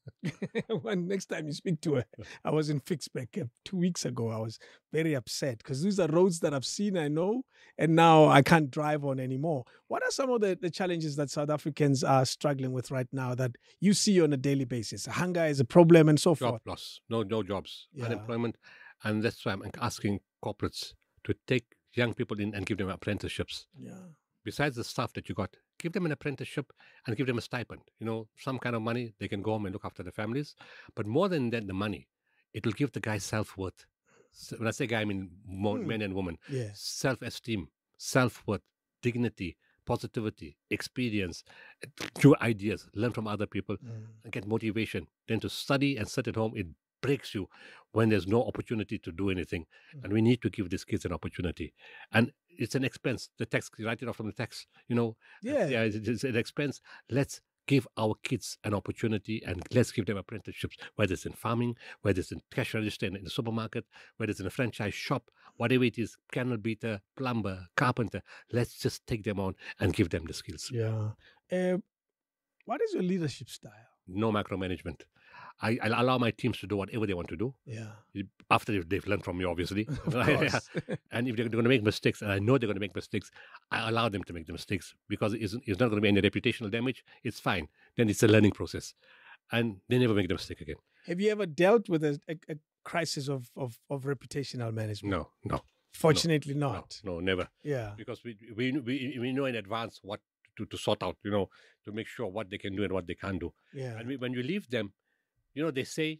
When next time you speak to her, I was in Fixbeck uh, two weeks ago. I was very upset because these are roads that I've seen, I know, and now I can't drive on anymore. What are some of the, the challenges that South Africans are struggling with right now that you see on a daily basis? Hunger is a problem and so Job forth. loss, no, no jobs, Yeah. unemployment. And that's why I'm asking corporates to take young people in and give them apprenticeships. Yeah. Besides the stuff that you got, give them an apprenticeship and give them a stipend. You know, some kind of money, they can go home and look after their families. But more than that, the money, it will give the guy self-worth. So when I say guy, I mean mo- Hmm. men and women. Yeah. Self-esteem, self-worth, dignity, positivity, experience, new ideas, learn from other people, Mm. and get motivation. Then to study and sit at home, it breaks you when there's no opportunity to do anything. And we need to give these kids an opportunity. And it's an expense. The tax, you write it off from the tax, you know. Yeah. Yeah, it's it's an expense. Let's give our kids an opportunity and let's give them apprenticeships, whether it's in farming, whether it's in cash register in the supermarket, whether it's in a franchise shop, whatever it is, canal beater, plumber, carpenter. Let's just take them on and give them the skills. Yeah. Uh, what is your leadership style? No micromanagement. I, I allow my teams to do whatever they want to do Yeah. after they've, they've learned from me, obviously. Of course. And if they're going to make mistakes, and I know they're going to make mistakes, I allow them to make the mistakes because it's, it's not going to be any reputational damage. It's fine. Then it's a learning process. And they never make the mistake again. Have you ever dealt with a, a, a crisis of, of, of reputational management? No, no, Fortunately no, not. no, never. Yeah. Because we, we, we, we know in advance what to, to sort out, you know, to make sure what they can do and what they can't do. Yeah. And we, when you leave them, you know, they say,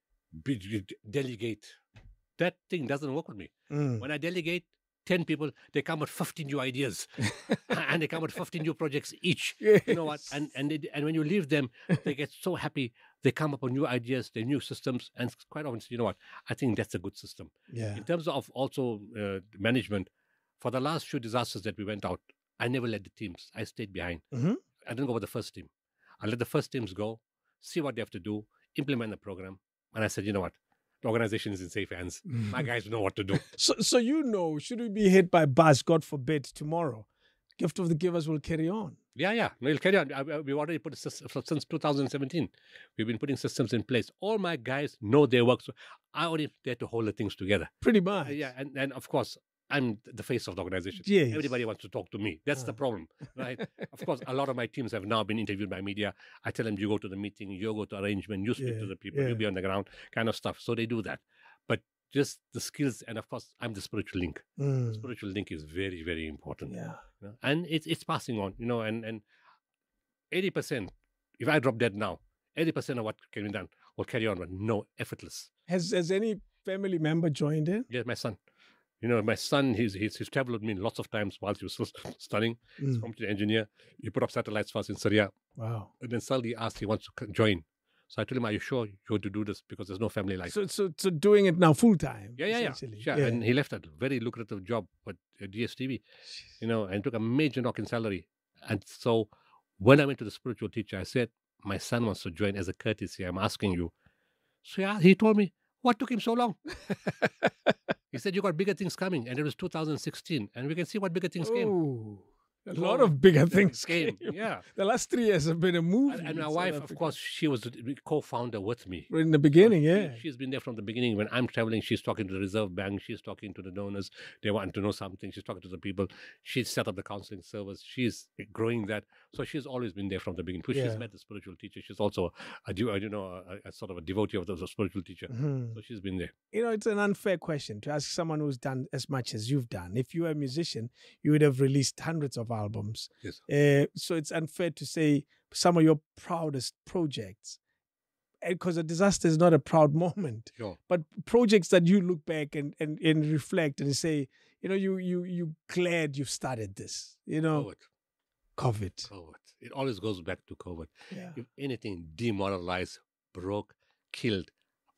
"Be- delegate. That thing doesn't work with me. Mm. When I delegate ten people, they come with fifteen new ideas and they come with fifteen new projects each. You know what? And and they, and when you leave them, they get so happy. They come up with new ideas, their new systems, and quite often, you know what? I think that's a good system. Yeah. In terms of also uh, management, for the last few disasters that we went out, I never led the teams. I stayed behind. Mhm. I didn't go with the first team. I let the first teams go, see what they have to do, implement the program. And I said, you know what? The organization is in safe hands. My guys know what to do. So, so you know, should we be hit by bus, God forbid, tomorrow, gift of the givers will carry on. Yeah, yeah. No, you'll carry on. I- I- We've already put a system since two thousand seventeen. We've been putting systems in place. All my guys know their work. So I only there to hold the things together. Pretty Uh, much. yeah, and, and of course, I'm the face of the organization. Yes. Everybody wants to talk to me. That's the Ah. problem, right? Of course, a lot of my teams have now been interviewed by media. I tell them, you go to the meeting, you go to arrangement, you speak Yeah, to the people, yeah. you be on the ground, kind of stuff. So they do that. But just the skills, and of course, I'm the spiritual link. Mm. Spiritual link is very, very important. Yeah. You know? And it's it's passing on, you know, and, and eighty percent, if I drop dead now, eighty percent of what can be done will carry on, but no, effortless. Has has any family member joined in? Yeah, my son. You know, my son, he's, he's, he's traveled with me lots of times while he was still studying. He's a Mm. computer engineer. He put up satellites for us in Syria. Wow. And then suddenly he asked he wants to co- join. So I told him, are you sure you want to do this? Because there's no family life. So so so doing it now full time. yeah, yeah, yeah. essentially. Sure. And he left a very lucrative job with uh, D S T V, you know, and took a major knock in salary. And so when I went to the spiritual teacher, I said, my son wants to join as a courtesy. I'm asking you. So yeah, he told me, what took him so long? He said, you got bigger things coming. And it was two thousand sixteen. And we can see what bigger things came. Oh, a So lot of bigger things Came. came. Yeah. The last three years have been a movie. And, and in my South wife, of Africa. course, she was the co-founder with me. in the beginning, She- yeah. She's been there from the beginning. When I'm traveling, she's talking to the Reserve Bank. She's talking to the donors. They want to know something. She's talking to the people. She's set up the counseling service. She's growing that. So she's always been there from the beginning. Because Yeah. she's met the spiritual teacher. She's also a, dev- you know, a, a sort of a devotee of the, the spiritual teacher. Mhm. So she's been there. You know, it's an unfair question to ask someone who's done as much as you've done. If you were a musician, you would have released hundreds of albums. Yes. Uh, so it's unfair to say some of your proudest projects, because a disaster is not a proud moment, Sure. but projects that you look back and, and, and reflect and say, you know, you you you glad you've started this. You know, COVID. COVID. COVID. It always goes back to COVID. Yeah. If anything demoralized, broke, killed,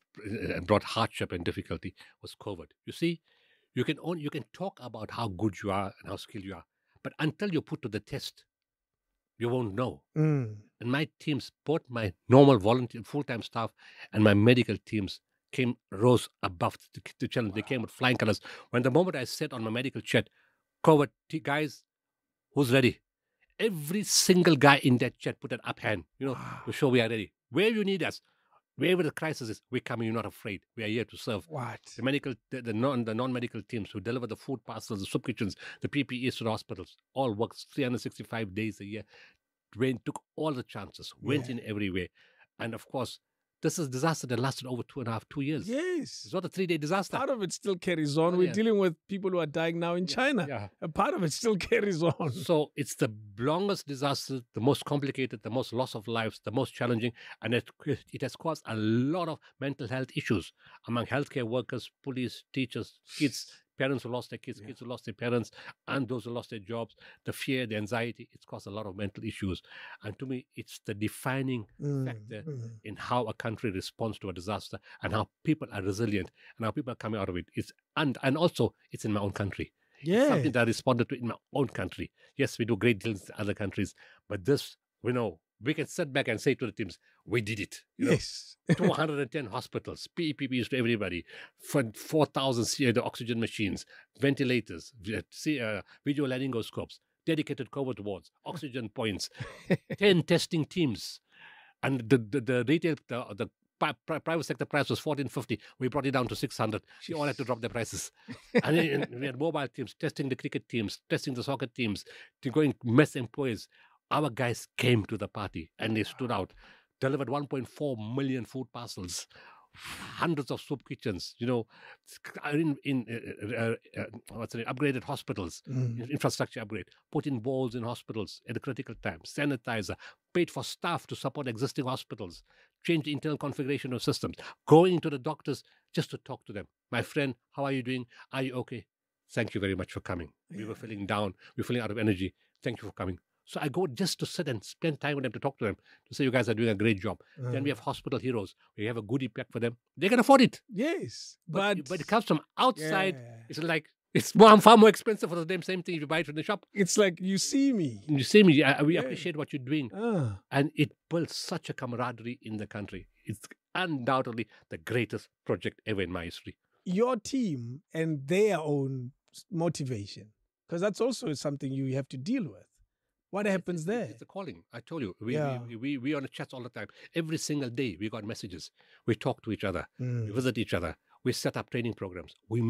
and brought hardship and difficulty was COVID. You see, you can only, you can talk about how good you are and how skilled you are, but until you're put to the test, you won't know. Mm. And my teams, both my normal volunteer full-time staff and my medical teams, came rose above the, the challenge. They came with flying colors. When the moment I sat on my medical chat, COVID t- guys, who's ready? Every single guy in that chat put an up hand, you know, to show we are ready. Where you need us, wherever the crisis is, we're coming. You're not afraid. We are here to serve. What? The medical, the, the non, the non-medical teams who deliver the food parcels, the soup kitchens, the P P Es to the hospitals, all works three hundred sixty-five days a year. Went, took all the chances, went Yeah. in everywhere, and of course, this is a disaster that lasted over two and a half, two years. Yes. It's not a three-day disaster. Part of it still carries on. Oh, We're yeah. dealing with people who are dying now in China. Yeah. A part of it still carries on. So it's the longest disaster, the most complicated, the most loss of lives, the most challenging, and it, it has caused a lot of mental health issues among healthcare workers, police, teachers, kids, parents who lost their kids, Yeah. kids who lost their parents, and those who lost their jobs, the fear, the anxiety. It's caused a lot of mental issues. And to me, it's the defining Mm, factor mm. in how a country responds to a disaster and how people are resilient and how people are coming out of it. It's and and also it's in my own country. Yeah. Something that I responded to in my own country. Yes, we do great deals in other countries, but this, we know, we can sit back and say to the teams, we did it. You know, Yes. two hundred ten hospitals, P P Es to everybody, for four thousand C- the oxygen machines, ventilators, vi- see, uh, video laryngoscopes, dedicated COVID wards, oxygen points, ten testing teams. And the, the, the retail, the, the pri- pri- private sector price was fourteen fifty. We brought it down to six hundred. She all had to drop their prices. And then we had mobile teams testing the cricket teams, testing the soccer teams, to going mess employees. Our guys came to the party and they stood out, delivered one point four million food parcels, hundreds of soup kitchens, you know, in, in uh, uh, uh, what's the name, upgraded hospitals, Mm. infrastructure upgrade, put in walls in hospitals at a critical time, sanitizer, paid for staff to support existing hospitals, change the internal configuration of systems, going to the doctors just to talk to them. My friend, how are you doing? Are you okay? Thank you very much for coming. We were Yeah. feeling down. We were feeling out of energy. Thank you for coming. So I go just to sit and spend time with them, to talk to them, to say you guys are doing a great job. Then we Mm. have hospital heroes. We have a goodie pack for them. They can afford it. Yes. But, But, but it comes from outside. yeah. It's like, it's more, far more expensive for the damn same thing if you buy it from the shop. It's like you see me. You see me, I, we Yeah. appreciate what you're doing. Ah. And it builds such a camaraderie in the country. It's undoubtedly the greatest project ever in my history. Your team and their own s- motivation, because that's also something you have to deal with. What happens It's, there? it's a calling. I told you, we, Yeah. we, we, we on the chats all the time. Every single day, we got messages. We talk to each other. We Mm. visit each other. We set up training programs. We meet.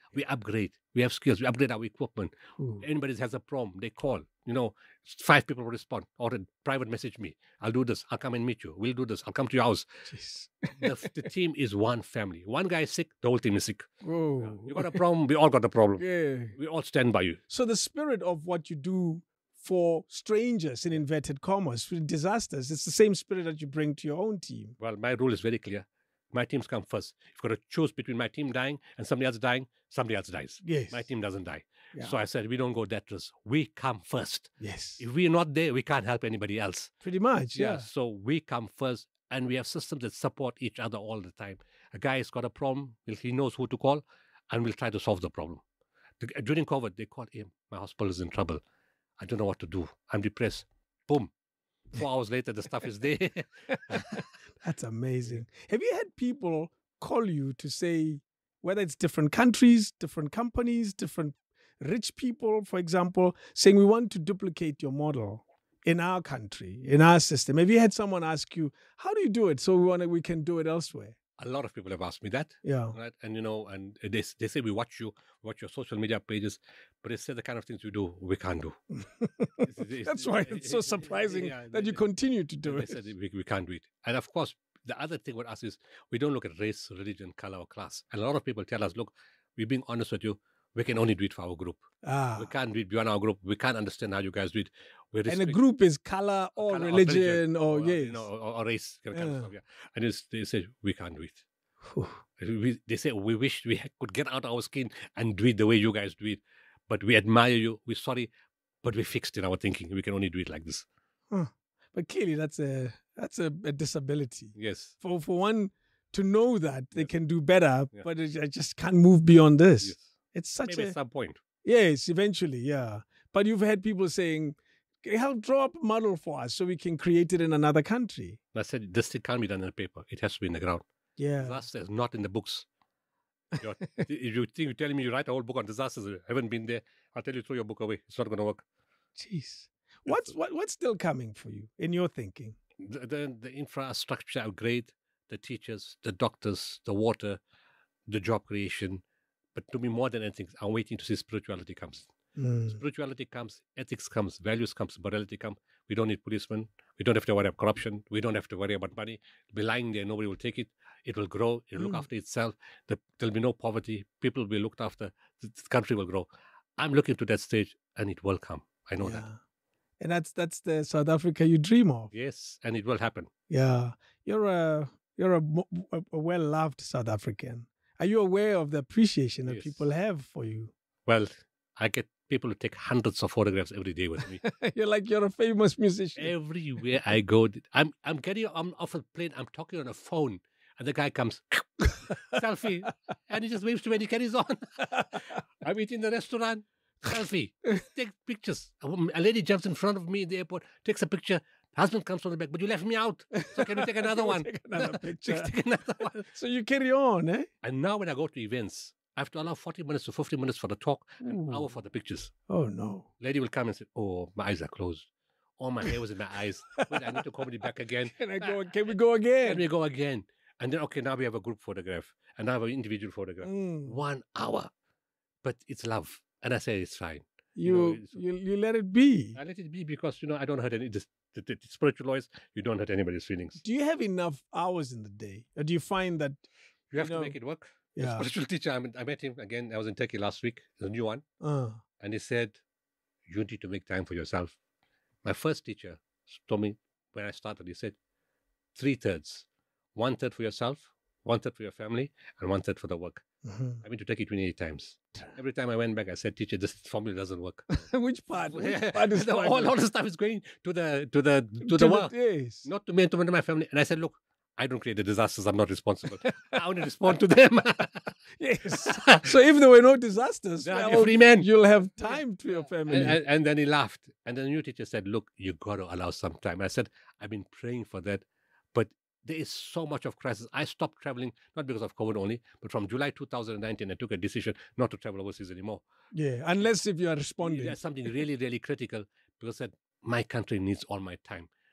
We upgrade. We have skills. We upgrade our equipment. Ooh. Anybody has a problem, they call. You know, five people will respond or a private message me. I'll do this. I'll come and meet you. We'll do this. I'll come to your house. Jeez. The, the team is one family. One guy is sick, the whole team is sick. Whoa. You got a problem, we all got a problem. Yeah. We all stand by you. So the spirit of what you do for strangers, in inverted commas, for disasters, it's the same spirit that you bring to your own team. Well, my rule is very clear. My teams come first. If you've got to choose between my team dying and somebody else dying, somebody else dies. Yes. My team doesn't die. Yeah. So I said, we don't go that risk. We come first. Yes. If we're not there, we can't help anybody else. Pretty much, yeah. So we come first, and we have systems that support each other all the time. A guy has got a problem, well, he knows who to call, and we'll try to solve the problem. The, during COVID, they called him, my hospital is in trouble. I don't know what to do. I'm depressed. Boom. Four hours later, the stuff is there. That's amazing. Have you had people call you to say, whether it's different countries, different companies, different rich people, for example, saying we want to duplicate your model in our country, in our system? Have you had someone ask you, how do you do it so we want to, we can do it elsewhere? A lot of people have asked me that. Yeah. Right? And, you know, and they, they say we watch you, watch your social media pages, but they say the kind of things you do, we can't do. It's- it's- That's why it's so surprising Yeah, that you they- continue to do They it. said we, we can't do it. And of course, the other thing with us is we don't look at race, religion, color, or class. And a lot of people tell us, look, we're being honest with you, we can only do it for our group. Ah. We can't do it beyond our group. We can't understand how you guys do it. We And the respect group is color or color or religion or, or, yes. you know, or, or race, kind of Yeah. stuff. Yeah. And it's, they say we can't do it. Whew. We, they say we wish we had- could get out our skin and do it the way you guys do it, but we admire you. We're sorry, but we fixed in our thinking. We can only do it like this. But clearly, that's a that's a, a disability. Yes. For for one to know that they can do better, Yeah. but it, I just can't move beyond this. yes. It's such Maybe a at some point. yes, eventually, yeah. But you've had people saying, "Help draw up a model for us so we can create it in another country." I said this thing can't be done on paper. It has to be in the ground. Yeah, Disasters not in the books. You're, if you think you're telling me you write a whole book on disasters, I haven't been there. I'll tell you throw your book away. It's not going to work. jeez. What's what what's still coming for you in your thinking? The, the the infrastructure upgrade, the teachers, the doctors, the water, the job creation. But to me, more than anything, I'm waiting to see spirituality comes. Mm. Spirituality comes, ethics comes, values comes, morality comes. We don't need policemen. We don't have to worry about corruption. We don't have to worry about money. It'll be lying there. Nobody will take it. It will grow. It will Mm. look after itself. The, there'll be no poverty. People will be looked after. The, the country will grow. I'm looking to that stage, and it will come. I know that. Yeah. And that's that's the South Africa you dream of. Yes, and it will happen. Yeah, you're a you're a, mo- a, a well loved South African. Are you aware of the appreciation that Yes. people have for you? Well, I get people to take hundreds of photographs every day with me. You're like you're a famous musician. Everywhere I go, I'm I'm getting I'm off a plane. I'm talking on a phone, and the guy comes selfie, and he just waves to me and he carries on. I'm eating in the restaurant. Selfie. Take pictures. A, woman, a lady jumps in front of me in the airport, takes a picture. Husband comes from the back, but you left me out. So can we take another one? Take another picture. take another one. So you carry on, eh? And now when I go to events, I have to allow forty minutes to fifty minutes for the talk, an Ooh. hour for the pictures. Oh no. Lady will come and say, "Oh, my eyes are closed. Oh, my hair was in my eyes. Wait, I need to comb it back again. Can I go? Can we go again? Can we go again?" And then, okay, now we have a group photograph, and now I have an individual photograph. Mm. One hour, but it's love, and I say it's fine. You know, it's- you you let it be. I let it be because you know I don't hurt any. This, the, the spiritual wise, you don't hurt anybody's feelings. Do you have enough hours in the day, or do you find that? You have You know, to make it work. The Yeah. spiritual teacher, I, met- I met him again. I was in Turkey last week, the new one, Uh, and he said, "You need to make time for yourself." My first teacher told me when I started. He said, three thirds, one third for yourself, one third for your family, and one third for the work. mhm. I've been to Turkey twenty-eight times. Every time I went back, I said, "Teacher, this formula doesn't work." Which part? Which part is The- all, final? all the stuff is going to the to the to, To the work, Yes. not to me and to my family. And I said, "Look, I don't create the disasters. I'm not responsible. I only respond to them." Yes. So if there were no disasters, Then I'm a well, free man. you'll have time to your family. And, and, and then he laughed. And then the new teacher said, "Look, you got to allow some time." I said, "I've been praying for that, but there is so much of crisis. I stopped traveling, not because of COVID only, but from July two thousand nineteen, I took a decision not to travel overseas anymore. Yeah, unless if you are responding. There's something really, really critical because I said, my country needs all my time.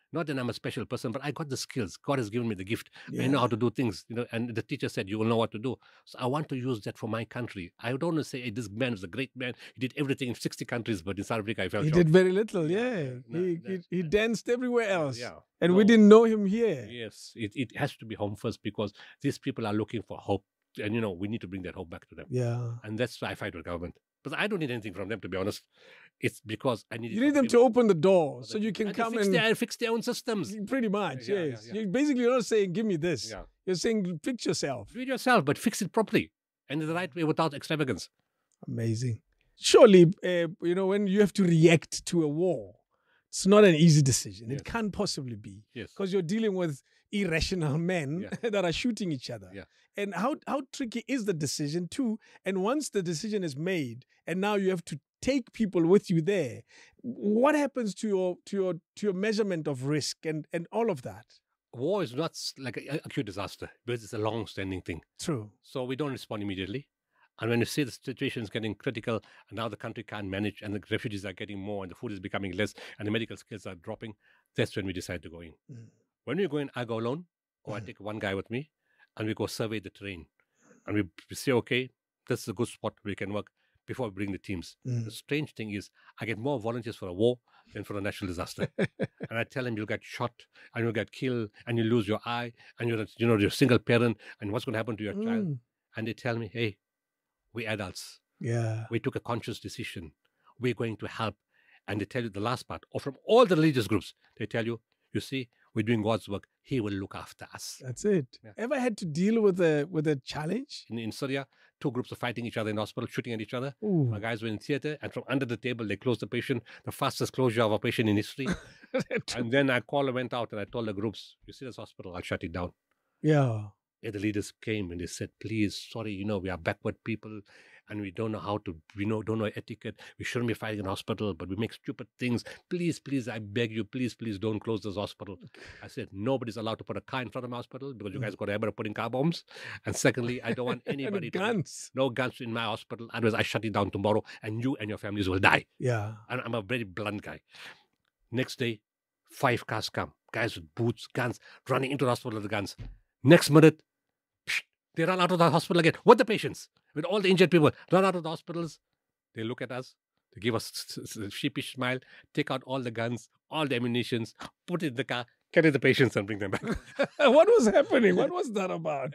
Not that I'm a special person, but I got the skills. God has given me the gift. I Yeah. know how to do things, you know. And the teacher said, "You will know what to do." So I want to use that for my country. I don't want to say, hey, "This man is a great man. He did everything in sixty countries," but in South Africa, I felt He short. did very little, Yeah, yeah. yeah. No, he, that- he he danced everywhere else. Yeah, And we no. didn't know him here. Yes, it, it has to be home first, because these people are looking for hope, and you know we need to bring that hope back to them. Yeah. And that's why I fight with government. But I don't need anything from them, to be honest. It's because I need. it You from need them people. to open the door So so that- you can and they come fix and their, fix their own systems. pretty much, Yeah, yeah, yes. yeah. You basically you're not saying give me this. Yeah. You're saying fix yourself. Do it yourself, but fix it properly and in the right way without extravagance. Amazing. Surely, uh, you know, when you have to react to a war, it's not an easy decision. Yes. It can't possibly be Yes. because you're dealing with irrational men Yeah. that are shooting each other. Yeah. And how how tricky is the decision too? And once the decision is made, and now you have to take people with you there, what happens to your to your to your measurement of risk and and all of that? War is not s- like an acute disaster, because it's a long-standing thing. True. So we don't respond immediately. And when you see the situation is getting critical, and now the country can't manage, and the refugees are getting more, and the food is becoming less, and the medical skills are dropping, that's when we decide to go in. Mm. When we go in, I go alone, or I Mhm. take one guy with me, and we go survey the terrain. And we, we say, okay, this is a good spot we can work before we bring the teams. Mm. The strange thing is, I get more volunteers for a war than for a natural disaster. And I tell them, you'll get shot, and you'll get killed, and you lose your eye, and you're, a- you know, you're a single parent, and what's going to happen to your child? Mm. And they tell me, hey, we're adults. Yeah. We took a conscious decision. We're going to help. And they tell you the last part, or from all the religious groups, they tell you, you see, we're doing God's work. He will look after us. That's it. Yeah. Ever had to deal with a with a challenge? In, in Syria, two groups are fighting each other in hospital, shooting at each other. Ooh. My guys were in theater, and from under the table, they closed the patient, the fastest closure of a patient in history. And then I called, went out, and I told the groups, you see this hospital, I'll shut it down. Yeah. And the leaders came and they said, please, sorry, you know, we are backward people and we don't know how to, we know, don't know etiquette. We shouldn't be fighting in hospital, but we make stupid things. Please, please, I beg you, please, please don't close this hospital. I said, nobody's allowed to put a car in front of my hospital because you guys got a habit of putting car bombs. And secondly, I don't want anybody And to, guns. no guns in my hospital. Otherwise, I shut it down tomorrow and you and your families will die. Yeah. And I'm a very blunt guy. Next day, five cars come. Guys with boots, guns, running into the hospital with the guns. Next minute, psh, they run out of the hospital again with the patients, with all the injured people. Run out of the hospitals. They look at us. They give us s- s- a sheepish smile, take out all the guns, all the ammunitions, put it in the car, carry the patients and bring them back. What was happening? What was that about?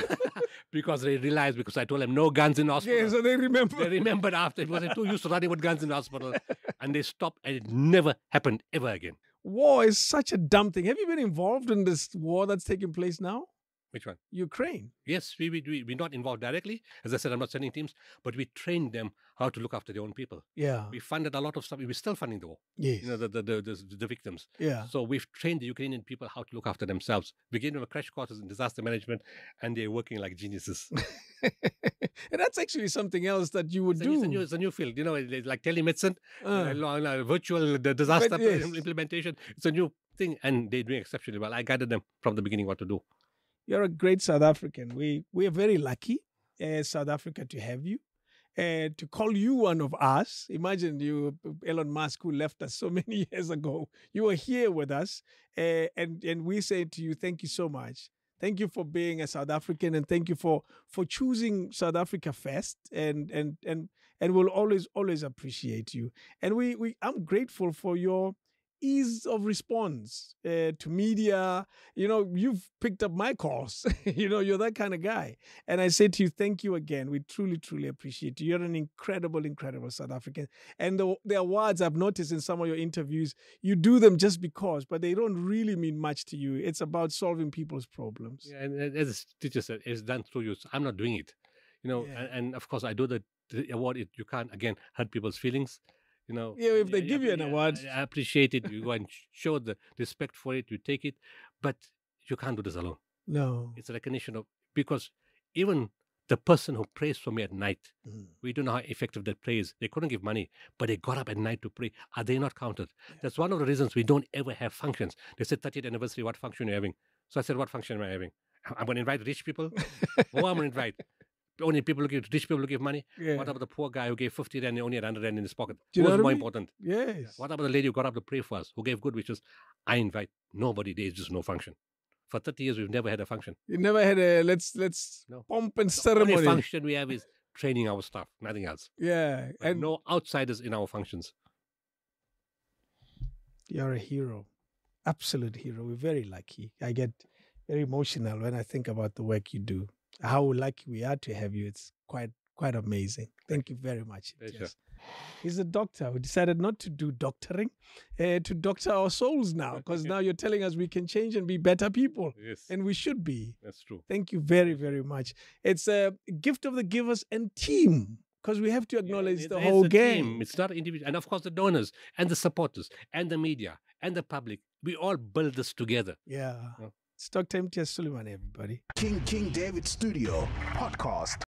Because they realized, because I told them no guns in the hospital. Okay, so they remember. They remembered after, because they're too used to running with guns in the hospital. And they stopped, and it never happened ever again. War is such a dumb thing. Have you been involved in this war that's taking place now? Which one? Ukraine. Yes, we, we, we, we're not involved directly. As I said, I'm not sending teams, but we trained them how to look after their own people. Yeah. We funded a lot of stuff. We're still funding the war, Yes. you know, the, the, the, the, the victims. Yeah. So we've trained the Ukrainian people how to look after themselves. We gave them a crash courses in disaster management, and they're working like geniuses. And that's actually something else that you would It's a, it's, a do. new, it's a new field, you know, it's like telemedicine, Uh, uh, lo- lo- virtual the disaster But yes. implementation. It's a new thing, and they're doing exceptionally well. I guided them from the beginning what to do. You're a great South African. We we are very lucky, uh, South Africa, to have you. Uh, to call you one of us. Imagine you, Elon Musk, who left us so many years ago. You are here with us, uh, and and we say to you, thank you so much. Thank you for being a South African, and thank you for for choosing South Africa first. And and and and we'll always always appreciate you. And we we I'm grateful for your ease of response uh, to media. You know, you've picked up my calls. You know, you're that kind of guy. And I say to you, thank you again. We truly, truly appreciate you. You're an incredible, incredible South African. And the, the awards I've noticed in some of your interviews, you do them just because, but they don't really mean much to you. It's about solving people's problems. Yeah, and and as the teacher said, it's done through you. So I'm not doing it, you know. Yeah. And, and of course, I do the, the award. It you can't again hurt people's feelings, you know. Yeah, if they I- I give you an appre- award. I, I appreciate it. You go and sh- show the respect for it. You take it, but you can't do this alone. No. It's a recognition of, because even the person who prays for me at night, Mm. we don't know how effective that prayer is. They couldn't give money, but they got up at night to pray. Are they not counted? That's one of the reasons we don't ever have functions. They said thirtieth anniversary, what function are you having? So I said, what function am I having? I'm going to invite rich people. Who am I going to invite? only people who give, rich people who give money. Yeah. What about the poor guy who gave fifty rand and only had one hundred rand in his pocket? Do you know Who's what I more mean? important? Yes. What about the lady who got up to pray for us, who gave good wishes? I invite nobody. There is just no function. For thirty years, we've never had a function. You never had a let's let's No. pomp and The ceremony. only function we have is training our staff, nothing else. Yeah. But And no outsiders in our functions. you're a hero. Absolute hero. We're very lucky. I get very emotional when I think about the work you do. How lucky we are to have you. It's quite quite amazing. Thank you very much. Pleasure. Yes. He's a doctor who decided not to do doctoring, uh, to doctor our souls now, because now you're telling us we can change and be better people, Yes, and we should be. that's true. Thank you very, very much. It's a gift of the givers and team, because we have to acknowledge Yeah, the it- whole it's a game. team. It's not individual. And of course, the donors and the supporters and the media and the public. We all build this together. Yeah. Yeah. It's Doctor Imtiaz Suleiman, everybody. King King David Studio Podcast.